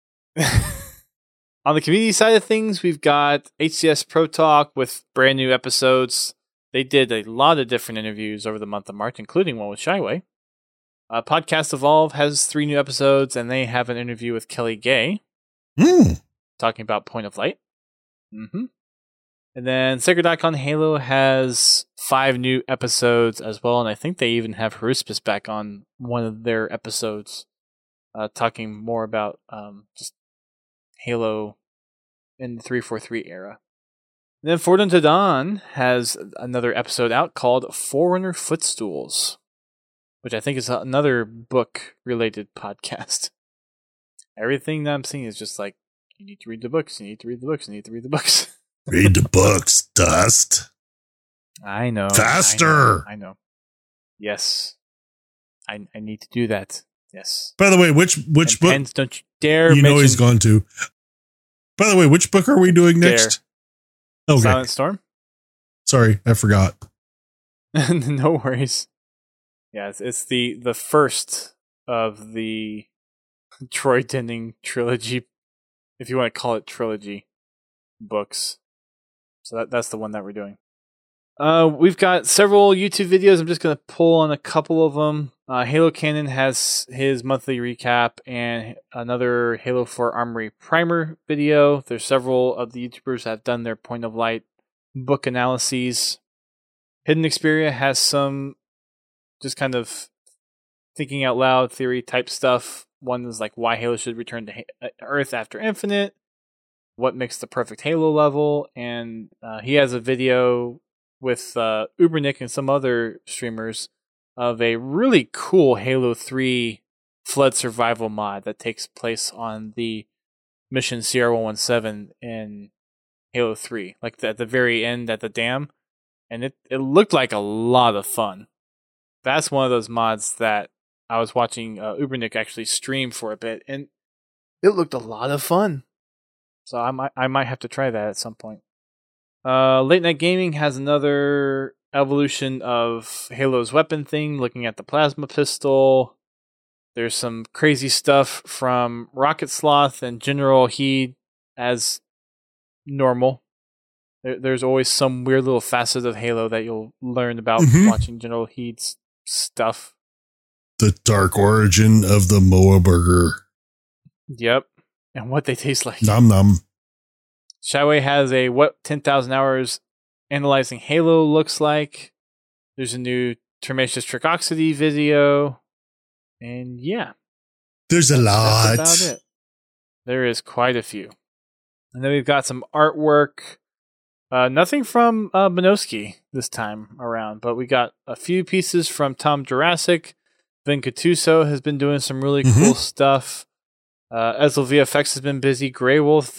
on the community side of things, we've got HCS Pro Talk with brand new episodes. They did a lot of different interviews over the month of March, including one with Shyway. Podcast Evolve has 3 new episodes, and they have an interview with Kelly Gay talking about Point of Light. Mm-hmm. And then Sacred Icon Halo has 5 new episodes as well, and I think they even have Hruspus back on one of their episodes talking more about just Halo in the 343 era. And then Forward Unto Dawn has another episode out called Forerunner Footstools, which I think is another book-related podcast. Everything that I'm seeing is just like, you need to read the books, you need to read the books, you need to read the books. Read the books, Dust. I know. Faster! I know. Yes. I need to do that. Yes. By the way, which book? Pens, don't you dare You know he's going to. By the way, which book are we doing next? Okay. Silent Storm? Sorry, I forgot. No worries. Yeah, it's the first of the Troy Denning trilogy, if you want to call it trilogy, books. So that's the one that we're doing. We've got several YouTube videos. I'm just going to pull on a couple of them. Halo Canon has his monthly recap and another Halo 4 Armory Primer video. There's several of the YouTubers that have done their point of light book analyses. Hidden Xperia has some just kind of thinking out loud theory type stuff. One is like why Halo should return to Earth after Infinite, what makes the perfect Halo level, and he has a video with Ubernick and some other streamers of a really cool Halo 3 flood survival mod that takes place on the mission CR-117 in Halo 3, like at the very end at the dam, and it looked like a lot of fun. That's one of those mods that I was watching Ubernick actually stream for a bit, and it looked a lot of fun. So I might have to try that at some point. Late Night Gaming has another evolution of Halo's weapon thing, looking at the plasma pistol. There's some crazy stuff from Rocket Sloth and General Heed as normal. There's always some weird little facet of Halo that you'll learn about watching General Heed's stuff. The dark origin of the Moa burger. Yep. And what they taste like. Nom nom. Shyway has a what 10,000 hours analyzing Halo looks like. There's a new Terminaceous Tricoxity video. And yeah. There's a lot. That's about it. There is quite a few. And then we've got some artwork. Nothing from Benoski this time around, but we got a few pieces from Tom Jurassic. Vin Cattuso has been doing some really cool stuff. Ezel VFX has been busy. Greywolf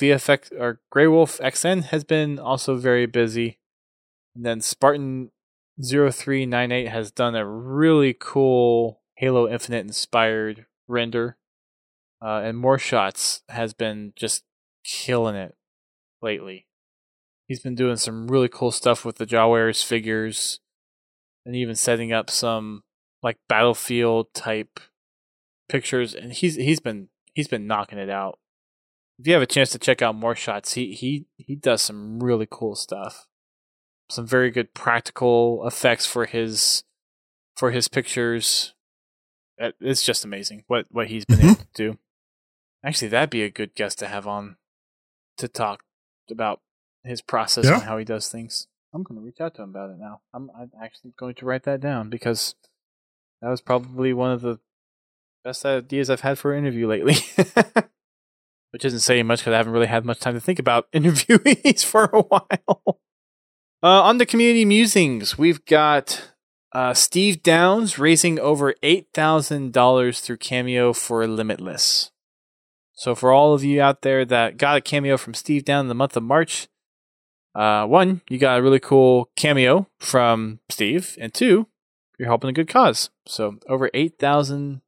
XN has been also very busy. And then Spartan 0398 has done a really cool Halo Infinite inspired render. And More Shots has been just killing it lately. He's been doing some really cool stuff with the Jawwares figures and even setting up some like Battlefield type pictures, and he's been knocking it out. If you have a chance to check out More Shots, he does some really cool stuff. Some very good practical effects for his pictures. It's just amazing what he's been able to do. Actually, that'd be a good guest to have on to talk about his process and how he does things. I'm going to reach out to him about it now. I'm actually going to write that down because that was probably one of the best ideas I've had for an interview lately. Which isn't saying much because I haven't really had much time to think about interviewees for a while. On the community musings, we've got Steve Downs raising over $8,000 through Cameo for Limitless. So for all of you out there that got a cameo from Steve Downs in the month of March, one, you got a really cool cameo from Steve, and two, you're helping a good cause. So over $8,000.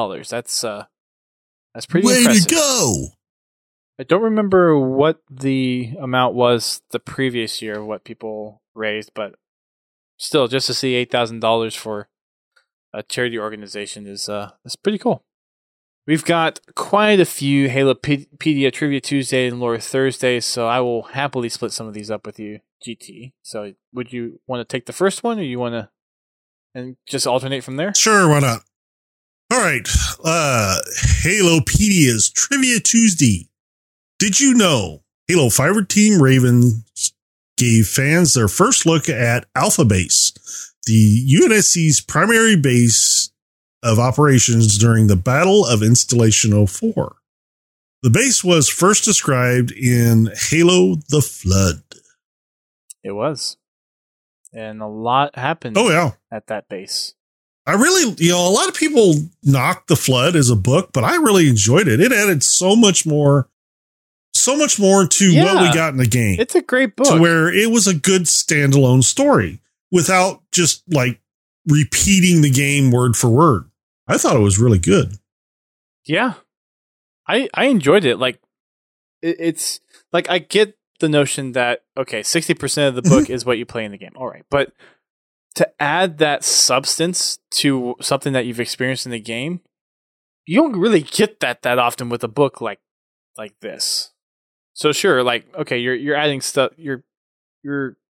That's pretty impressive. Way to go! I don't remember what the amount was the previous year, what people raised, but still, just to see $8,000 for a charity organization is pretty cool. We've got quite a few Halopedia Trivia Tuesday and Lore Thursday, so I will happily split some of these up with you, GT. So would you want to take the first one, or you want to and just alternate from there? Sure, why not? All right. Halopedia's Trivia Tuesday. Did you know Halo Fiber Team Ravens gave fans their first look at Alpha Base, the UNSC's primary base of operations during the Battle of Installation 04. The base was first described in Halo the Flood. It was. And a lot happened at that base. I really, a lot of people knocked The Flood as a book, but I really enjoyed it. It added so much more to what we got in the game. It's a great book. To where it was a good standalone story without just like repeating the game word for word. I thought it was really good. Yeah. I enjoyed it. Like it's like I get the notion that okay, 60% of the book is what you play in the game. All right. But to add that substance to something that you've experienced in the game, you don't really get that often with a book like this. So sure, like okay, you're adding stuff, you're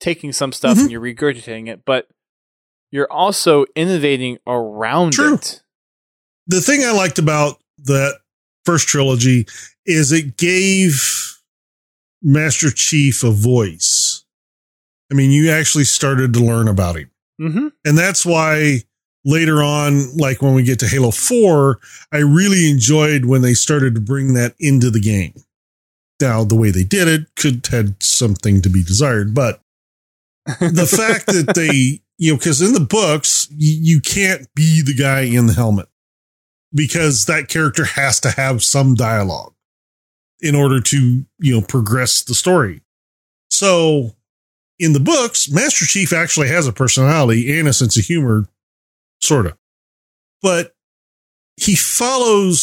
taking some stuff and you're regurgitating it, but you're also innovating around it. The thing I liked about that first trilogy is it gave Master Chief a voice. I mean, you actually started to learn about him. Mm-hmm. And that's why later on, like when we get to Halo 4, I really enjoyed when they started to bring that into the game. Now, the way they did it could had something to be desired, but the fact that they, because in the books, you can't be the guy in the helmet because that character has to have some dialogue in order to, progress the story. So in the books, Master Chief actually has a personality and a sense of humor, sort of. But he still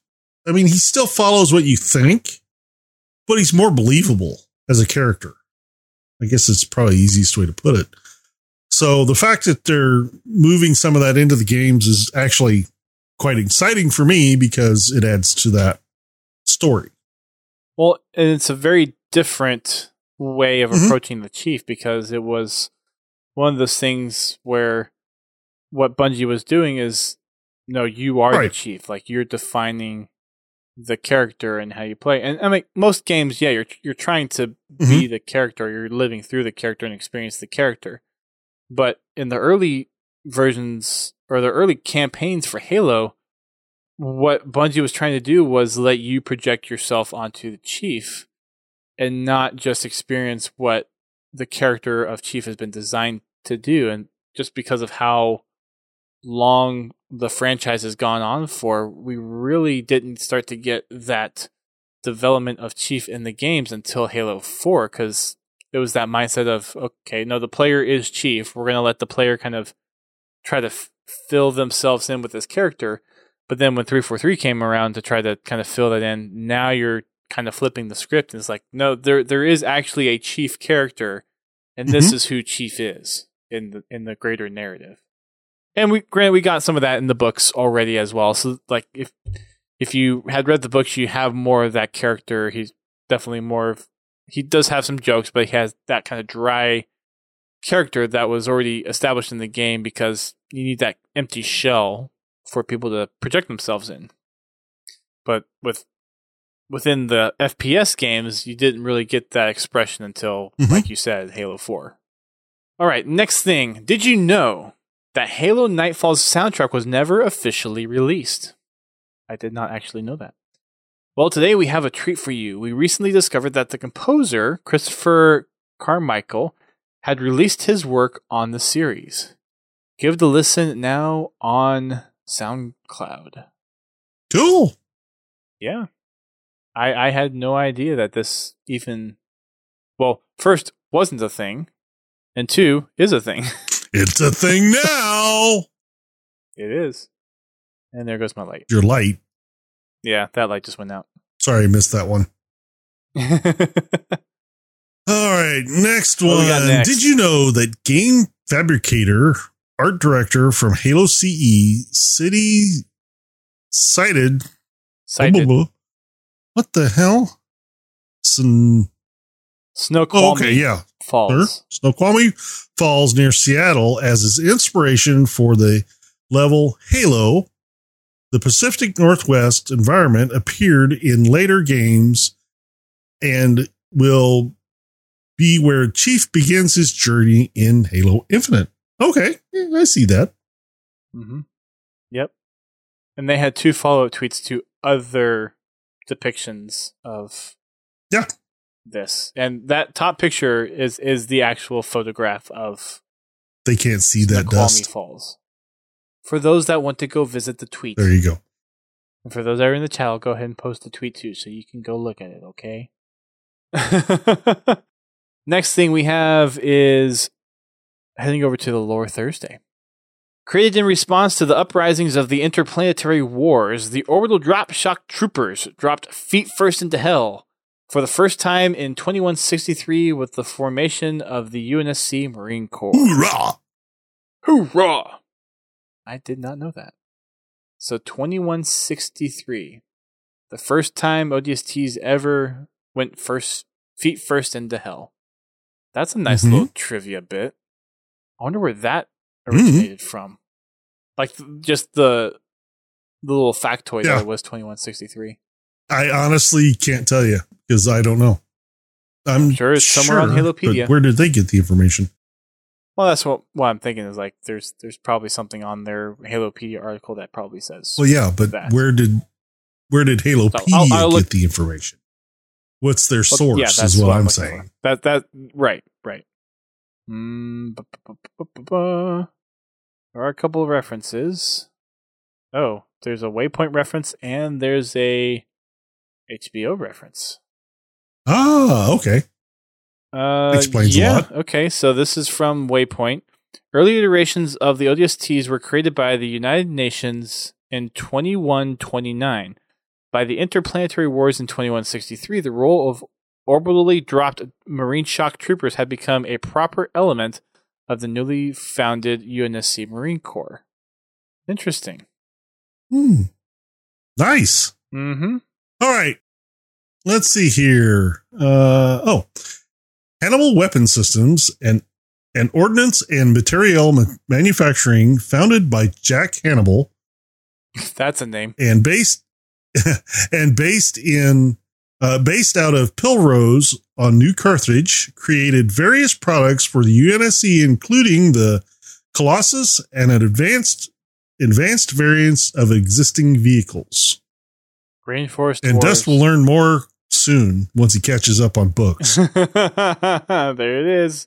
follows what you think, but he's more believable as a character. I guess it's probably the easiest way to put it. So the fact that they're moving some of that into the games is actually quite exciting for me because it adds to that story. Well, and it's a very different way of approaching the Chief because it was one of those things where what Bungie was doing is, no, you are the Chief. Like, you're defining the character and how you play. And I mean, most games, yeah, you're trying to be the character. You're living through the character and experience the character. But in the early versions or the early campaigns for Halo, what Bungie was trying to do was let you project yourself onto the Chief and not just experience what the character of Chief has been designed to do. And just because of how long the franchise has gone on for, we really didn't start to get that development of Chief in the games until Halo 4, because it was that mindset of, okay, no, the player is Chief. We're going to let the player kind of try to fill themselves in with this character. But then when 343 came around to try to kind of fill that in, now you're kind of flipping the script. And it's like, no, there is actually a Chief character, and this is who Chief is in the greater narrative. And we got some of that in the books already as well. So like if you had read the books, you have more of that character. He's definitely more of, he does have some jokes, but he has that kind of dry character that was already established in the game because you need that empty shell for people to project themselves in. But within the FPS games, you didn't really get that expression until, like you said, Halo 4. All right, next thing. Did you know that Halo Nightfall's soundtrack was never officially released? I did not actually know that. Well, today we have a treat for you. We recently discovered that the composer, Christopher Carmichael, had released his work on the series. Give it a listen now on SoundCloud. Cool. Yeah. I had no idea that this even, well, first, wasn't a thing, and two, is a thing. It's a thing now. It is. And there goes my light. Your light. Yeah, that light just went out. Sorry, I missed that one. All right, next one. Next? Did you know that Game Fabricator, art director from Halo CE, cited. What the hell? Snoqualmie Falls. Snoqualmie Falls near Seattle as his inspiration for the level Halo. The Pacific Northwest environment appeared in later games and will be where Chief begins his journey in Halo Infinite. Okay, I see that. Mm-hmm. Yep. And they had 2 follow-up tweets to other depictions of this. And that top picture is the actual photograph of they can't see that Snoqualmie dust. Falls. For those that want to go visit the tweet. There you go. And for those that are in the channel, go ahead and post the tweet too, so you can go look at it, okay? Next thing we have is heading over to the Lore Thursday. Created in response to the uprisings of the interplanetary wars, the orbital drop shock troopers dropped feet first into hell for the first time in 2163 with the formation of the UNSC Marine Corps. Hoorah! Hoorah! I did not know that. So 2163, the first time ODSTs ever went feet first into hell. That's a nice little trivia bit. I wonder where that originated from. Like, just the little factoid that it was 2163. I honestly can't tell you because I don't know. I'm sure it's somewhere on Halopedia. But where did they get the information? Well, that's what I'm thinking is like there's probably something on their Halopedia article that probably says. Well, yeah, but that. where did Halopedia I'll get the information? What's their source? Yeah, that's is what I'm saying. That right. There are a couple of references. Oh, there's a Waypoint reference and there's a HBO reference. Ah, okay. Explains a lot. Okay, so this is from Waypoint. Early iterations of the ODSTs were created by the United Nations in 2129. By the Interplanetary Wars in 2163, the role of orbitally dropped Marine shock troopers had become a proper element of the newly founded UNSC Marine Corps. Interesting. Nice. Mm-hmm. All right. Let's see here. Hannibal Weapon Systems and Ordnance and Material Manufacturing, founded by Jack Hannibal. That's a name. And based out of Pilrose on New Carthage, created various products for the UNSC, including the Colossus and an advanced variants of existing vehicles. Rainforest and Wars. Dust will learn more soon once he catches up on books. There it is.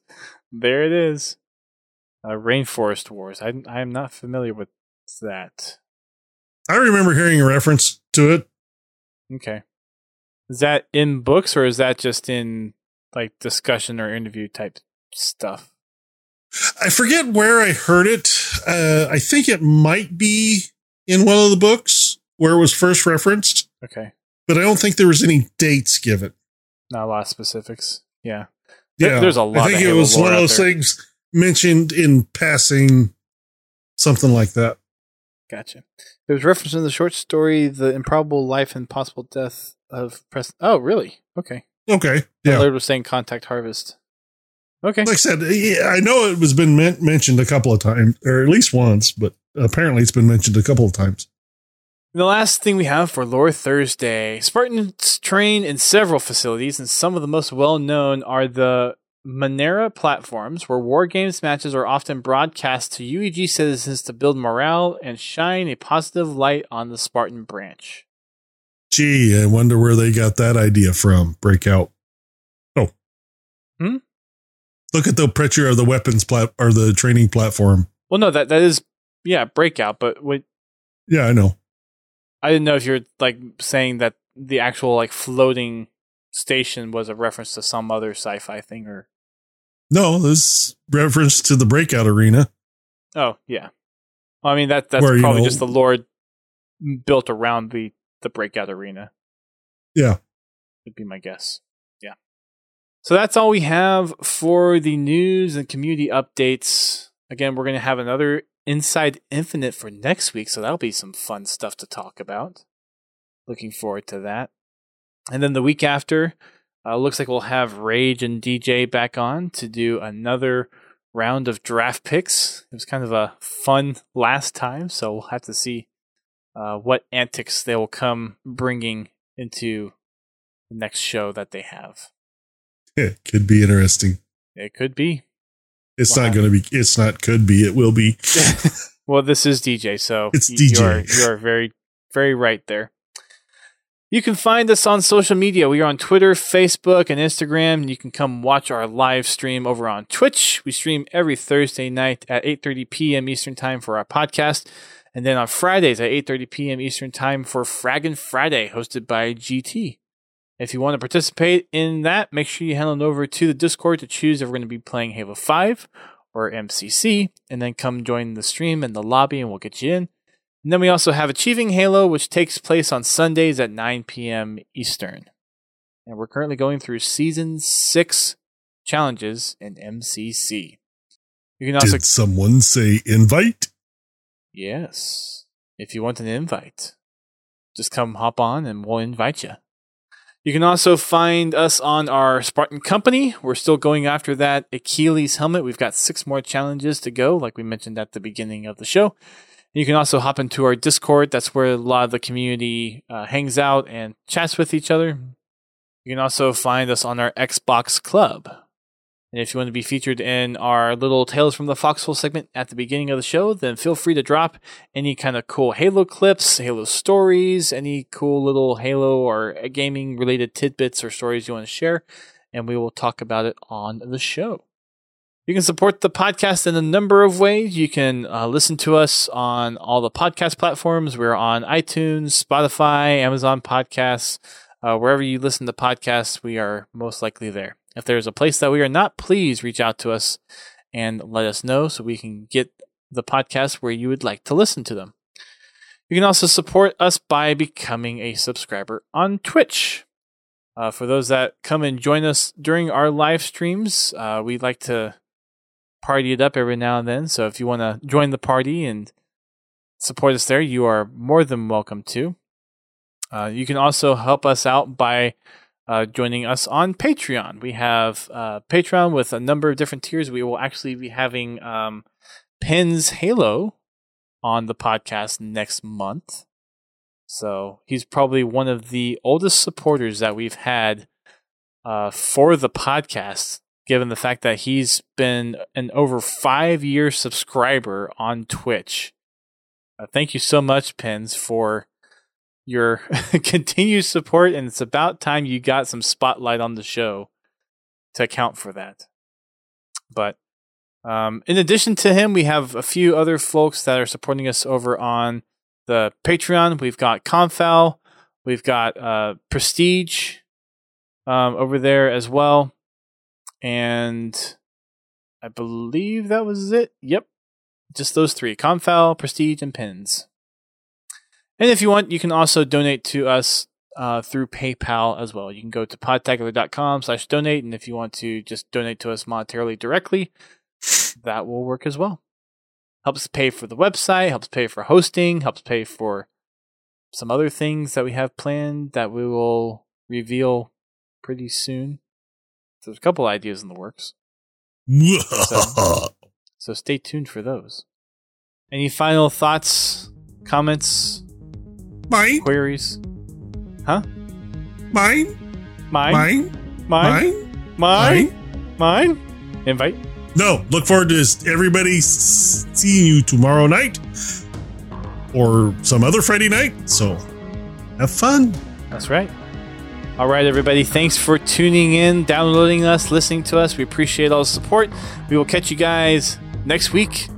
Rainforest Wars. I am not familiar with that. I remember hearing a reference to it. Okay. Is that in books or is that just in like discussion or interview type stuff? I forget where I heard it. I think it might be in one of the books where it was first referenced. Okay. But I don't think there was any dates given. Not a lot of specifics. Yeah. There's a lot. I think it was one of those things mentioned in passing, something like that. Gotcha. There was reference in the short story, The Improbable Life and Possible Death of Preston. Oh, really? Okay. Okay. Yeah. Laird was saying Contact Harvest. Okay. Like I said, I know it was been mentioned a couple of times, or at least once, but apparently it's been mentioned a couple of times. The last thing we have for Lore Thursday, Spartans train in several facilities, and some of the most well-known are the Monera platforms, where war games matches are often broadcast to UEG citizens to build morale and shine a positive light on the Spartan branch. Gee, I wonder where they got that idea from. Breakout. Oh. Look at the picture of the weapons or the training platform. Well, no, that is, Breakout, but yeah, I know. I didn't know if you're like saying that the actual like floating station was a reference to some other sci-fi thing or. No, this reference to the Breakout arena. Oh, yeah. Well, I mean, that's where, probably just the lore built around the Breakout arena. Yeah. Would be my guess. Yeah. So that's all we have for the news and community updates. Again, we're going to have another Inside Infinite for next week, so that'll be some fun stuff to talk about. Looking forward to that. And then the week after, looks like we'll have Rage and DJ back on to do another round of draft picks. It was kind of a fun last time, so we'll have to see what antics they will come bringing into the next show that they have. It could be interesting. It could be. It's not going to be. It's not could be. It will be. Well, this is DJ, so it's DJ. You are very, very right there. You can find us on social media. We are on Twitter, Facebook, and Instagram. And you can come watch our live stream over on Twitch. We stream every Thursday night at 8:30 p.m. Eastern Time for our podcast. And then on Fridays at 8:30 p.m. Eastern Time for Fraggin' Friday, hosted by GT. If you want to participate in that, make sure you head on over to the Discord to choose if we're going to be playing Halo 5 or MCC, and then come join the stream and the lobby, and we'll get you in. And then we also have Achieving Halo, which takes place on Sundays at 9 p.m. Eastern. And we're currently going through Season 6 challenges in MCC. You can also. Did someone say invite? Yes. If you want an invite, just come hop on and we'll invite you. You can also find us on our Spartan Company. We're still going after that Achilles helmet. We've got 6 more challenges to go, like we mentioned at the beginning of the show. You can also hop into our Discord. That's where a lot of the community hangs out and chats with each other. You can also find us on our Xbox Club. And if you want to be featured in our little Tales from the Foxhole segment at the beginning of the show, then feel free to drop any kind of cool Halo clips, Halo stories, any cool little Halo or gaming related tidbits or stories you want to share, and we will talk about it on the show. You can support the podcast in a number of ways. You can listen to us on all the podcast platforms. We're on iTunes, Spotify, Amazon Podcasts. Wherever you listen to podcasts, we are most likely there. If there's a place that we are not, please reach out to us and let us know so we can get the podcast where you would like to listen to them. You can also support us by becoming a subscriber on Twitch. For those that come and join us during our live streams, we like to party it up every now and then. So if you want to join the party and support us there, you are more than welcome to. You can also help us out by joining us on Patreon. We have Patreon with a number of different tiers. We will actually be having Penn's Halo on the podcast next month. So he's probably one of the oldest supporters that we've had for the podcast, given the fact that he's been an over 5-year subscriber on Twitch. Thank you so much, Pens, for your continued support, and it's about time you got some spotlight on the show to account for that. But in addition to him, we have a few other folks that are supporting us over on the Patreon. We've got Confal, we've got Prestige over there as well, and I believe that was it. Yep, just those 3: Confal, Prestige, and Pins. And if you want, you can also donate to us through PayPal as well. You can go to podtacular.com/donate, and if you want to just donate to us monetarily directly, that will work as well. Helps pay for the website, helps pay for hosting, helps pay for some other things that we have planned that we will reveal pretty soon. So there's a couple ideas in the works. So stay tuned for those. Any final thoughts, comments? Mine? Queries? Huh? Mine? Invite? No, look forward to everybody seeing you tomorrow night or some other Friday night. So have fun. That's right. All right, everybody. Thanks for tuning in, downloading us, listening to us. We appreciate all the support. We will catch you guys next week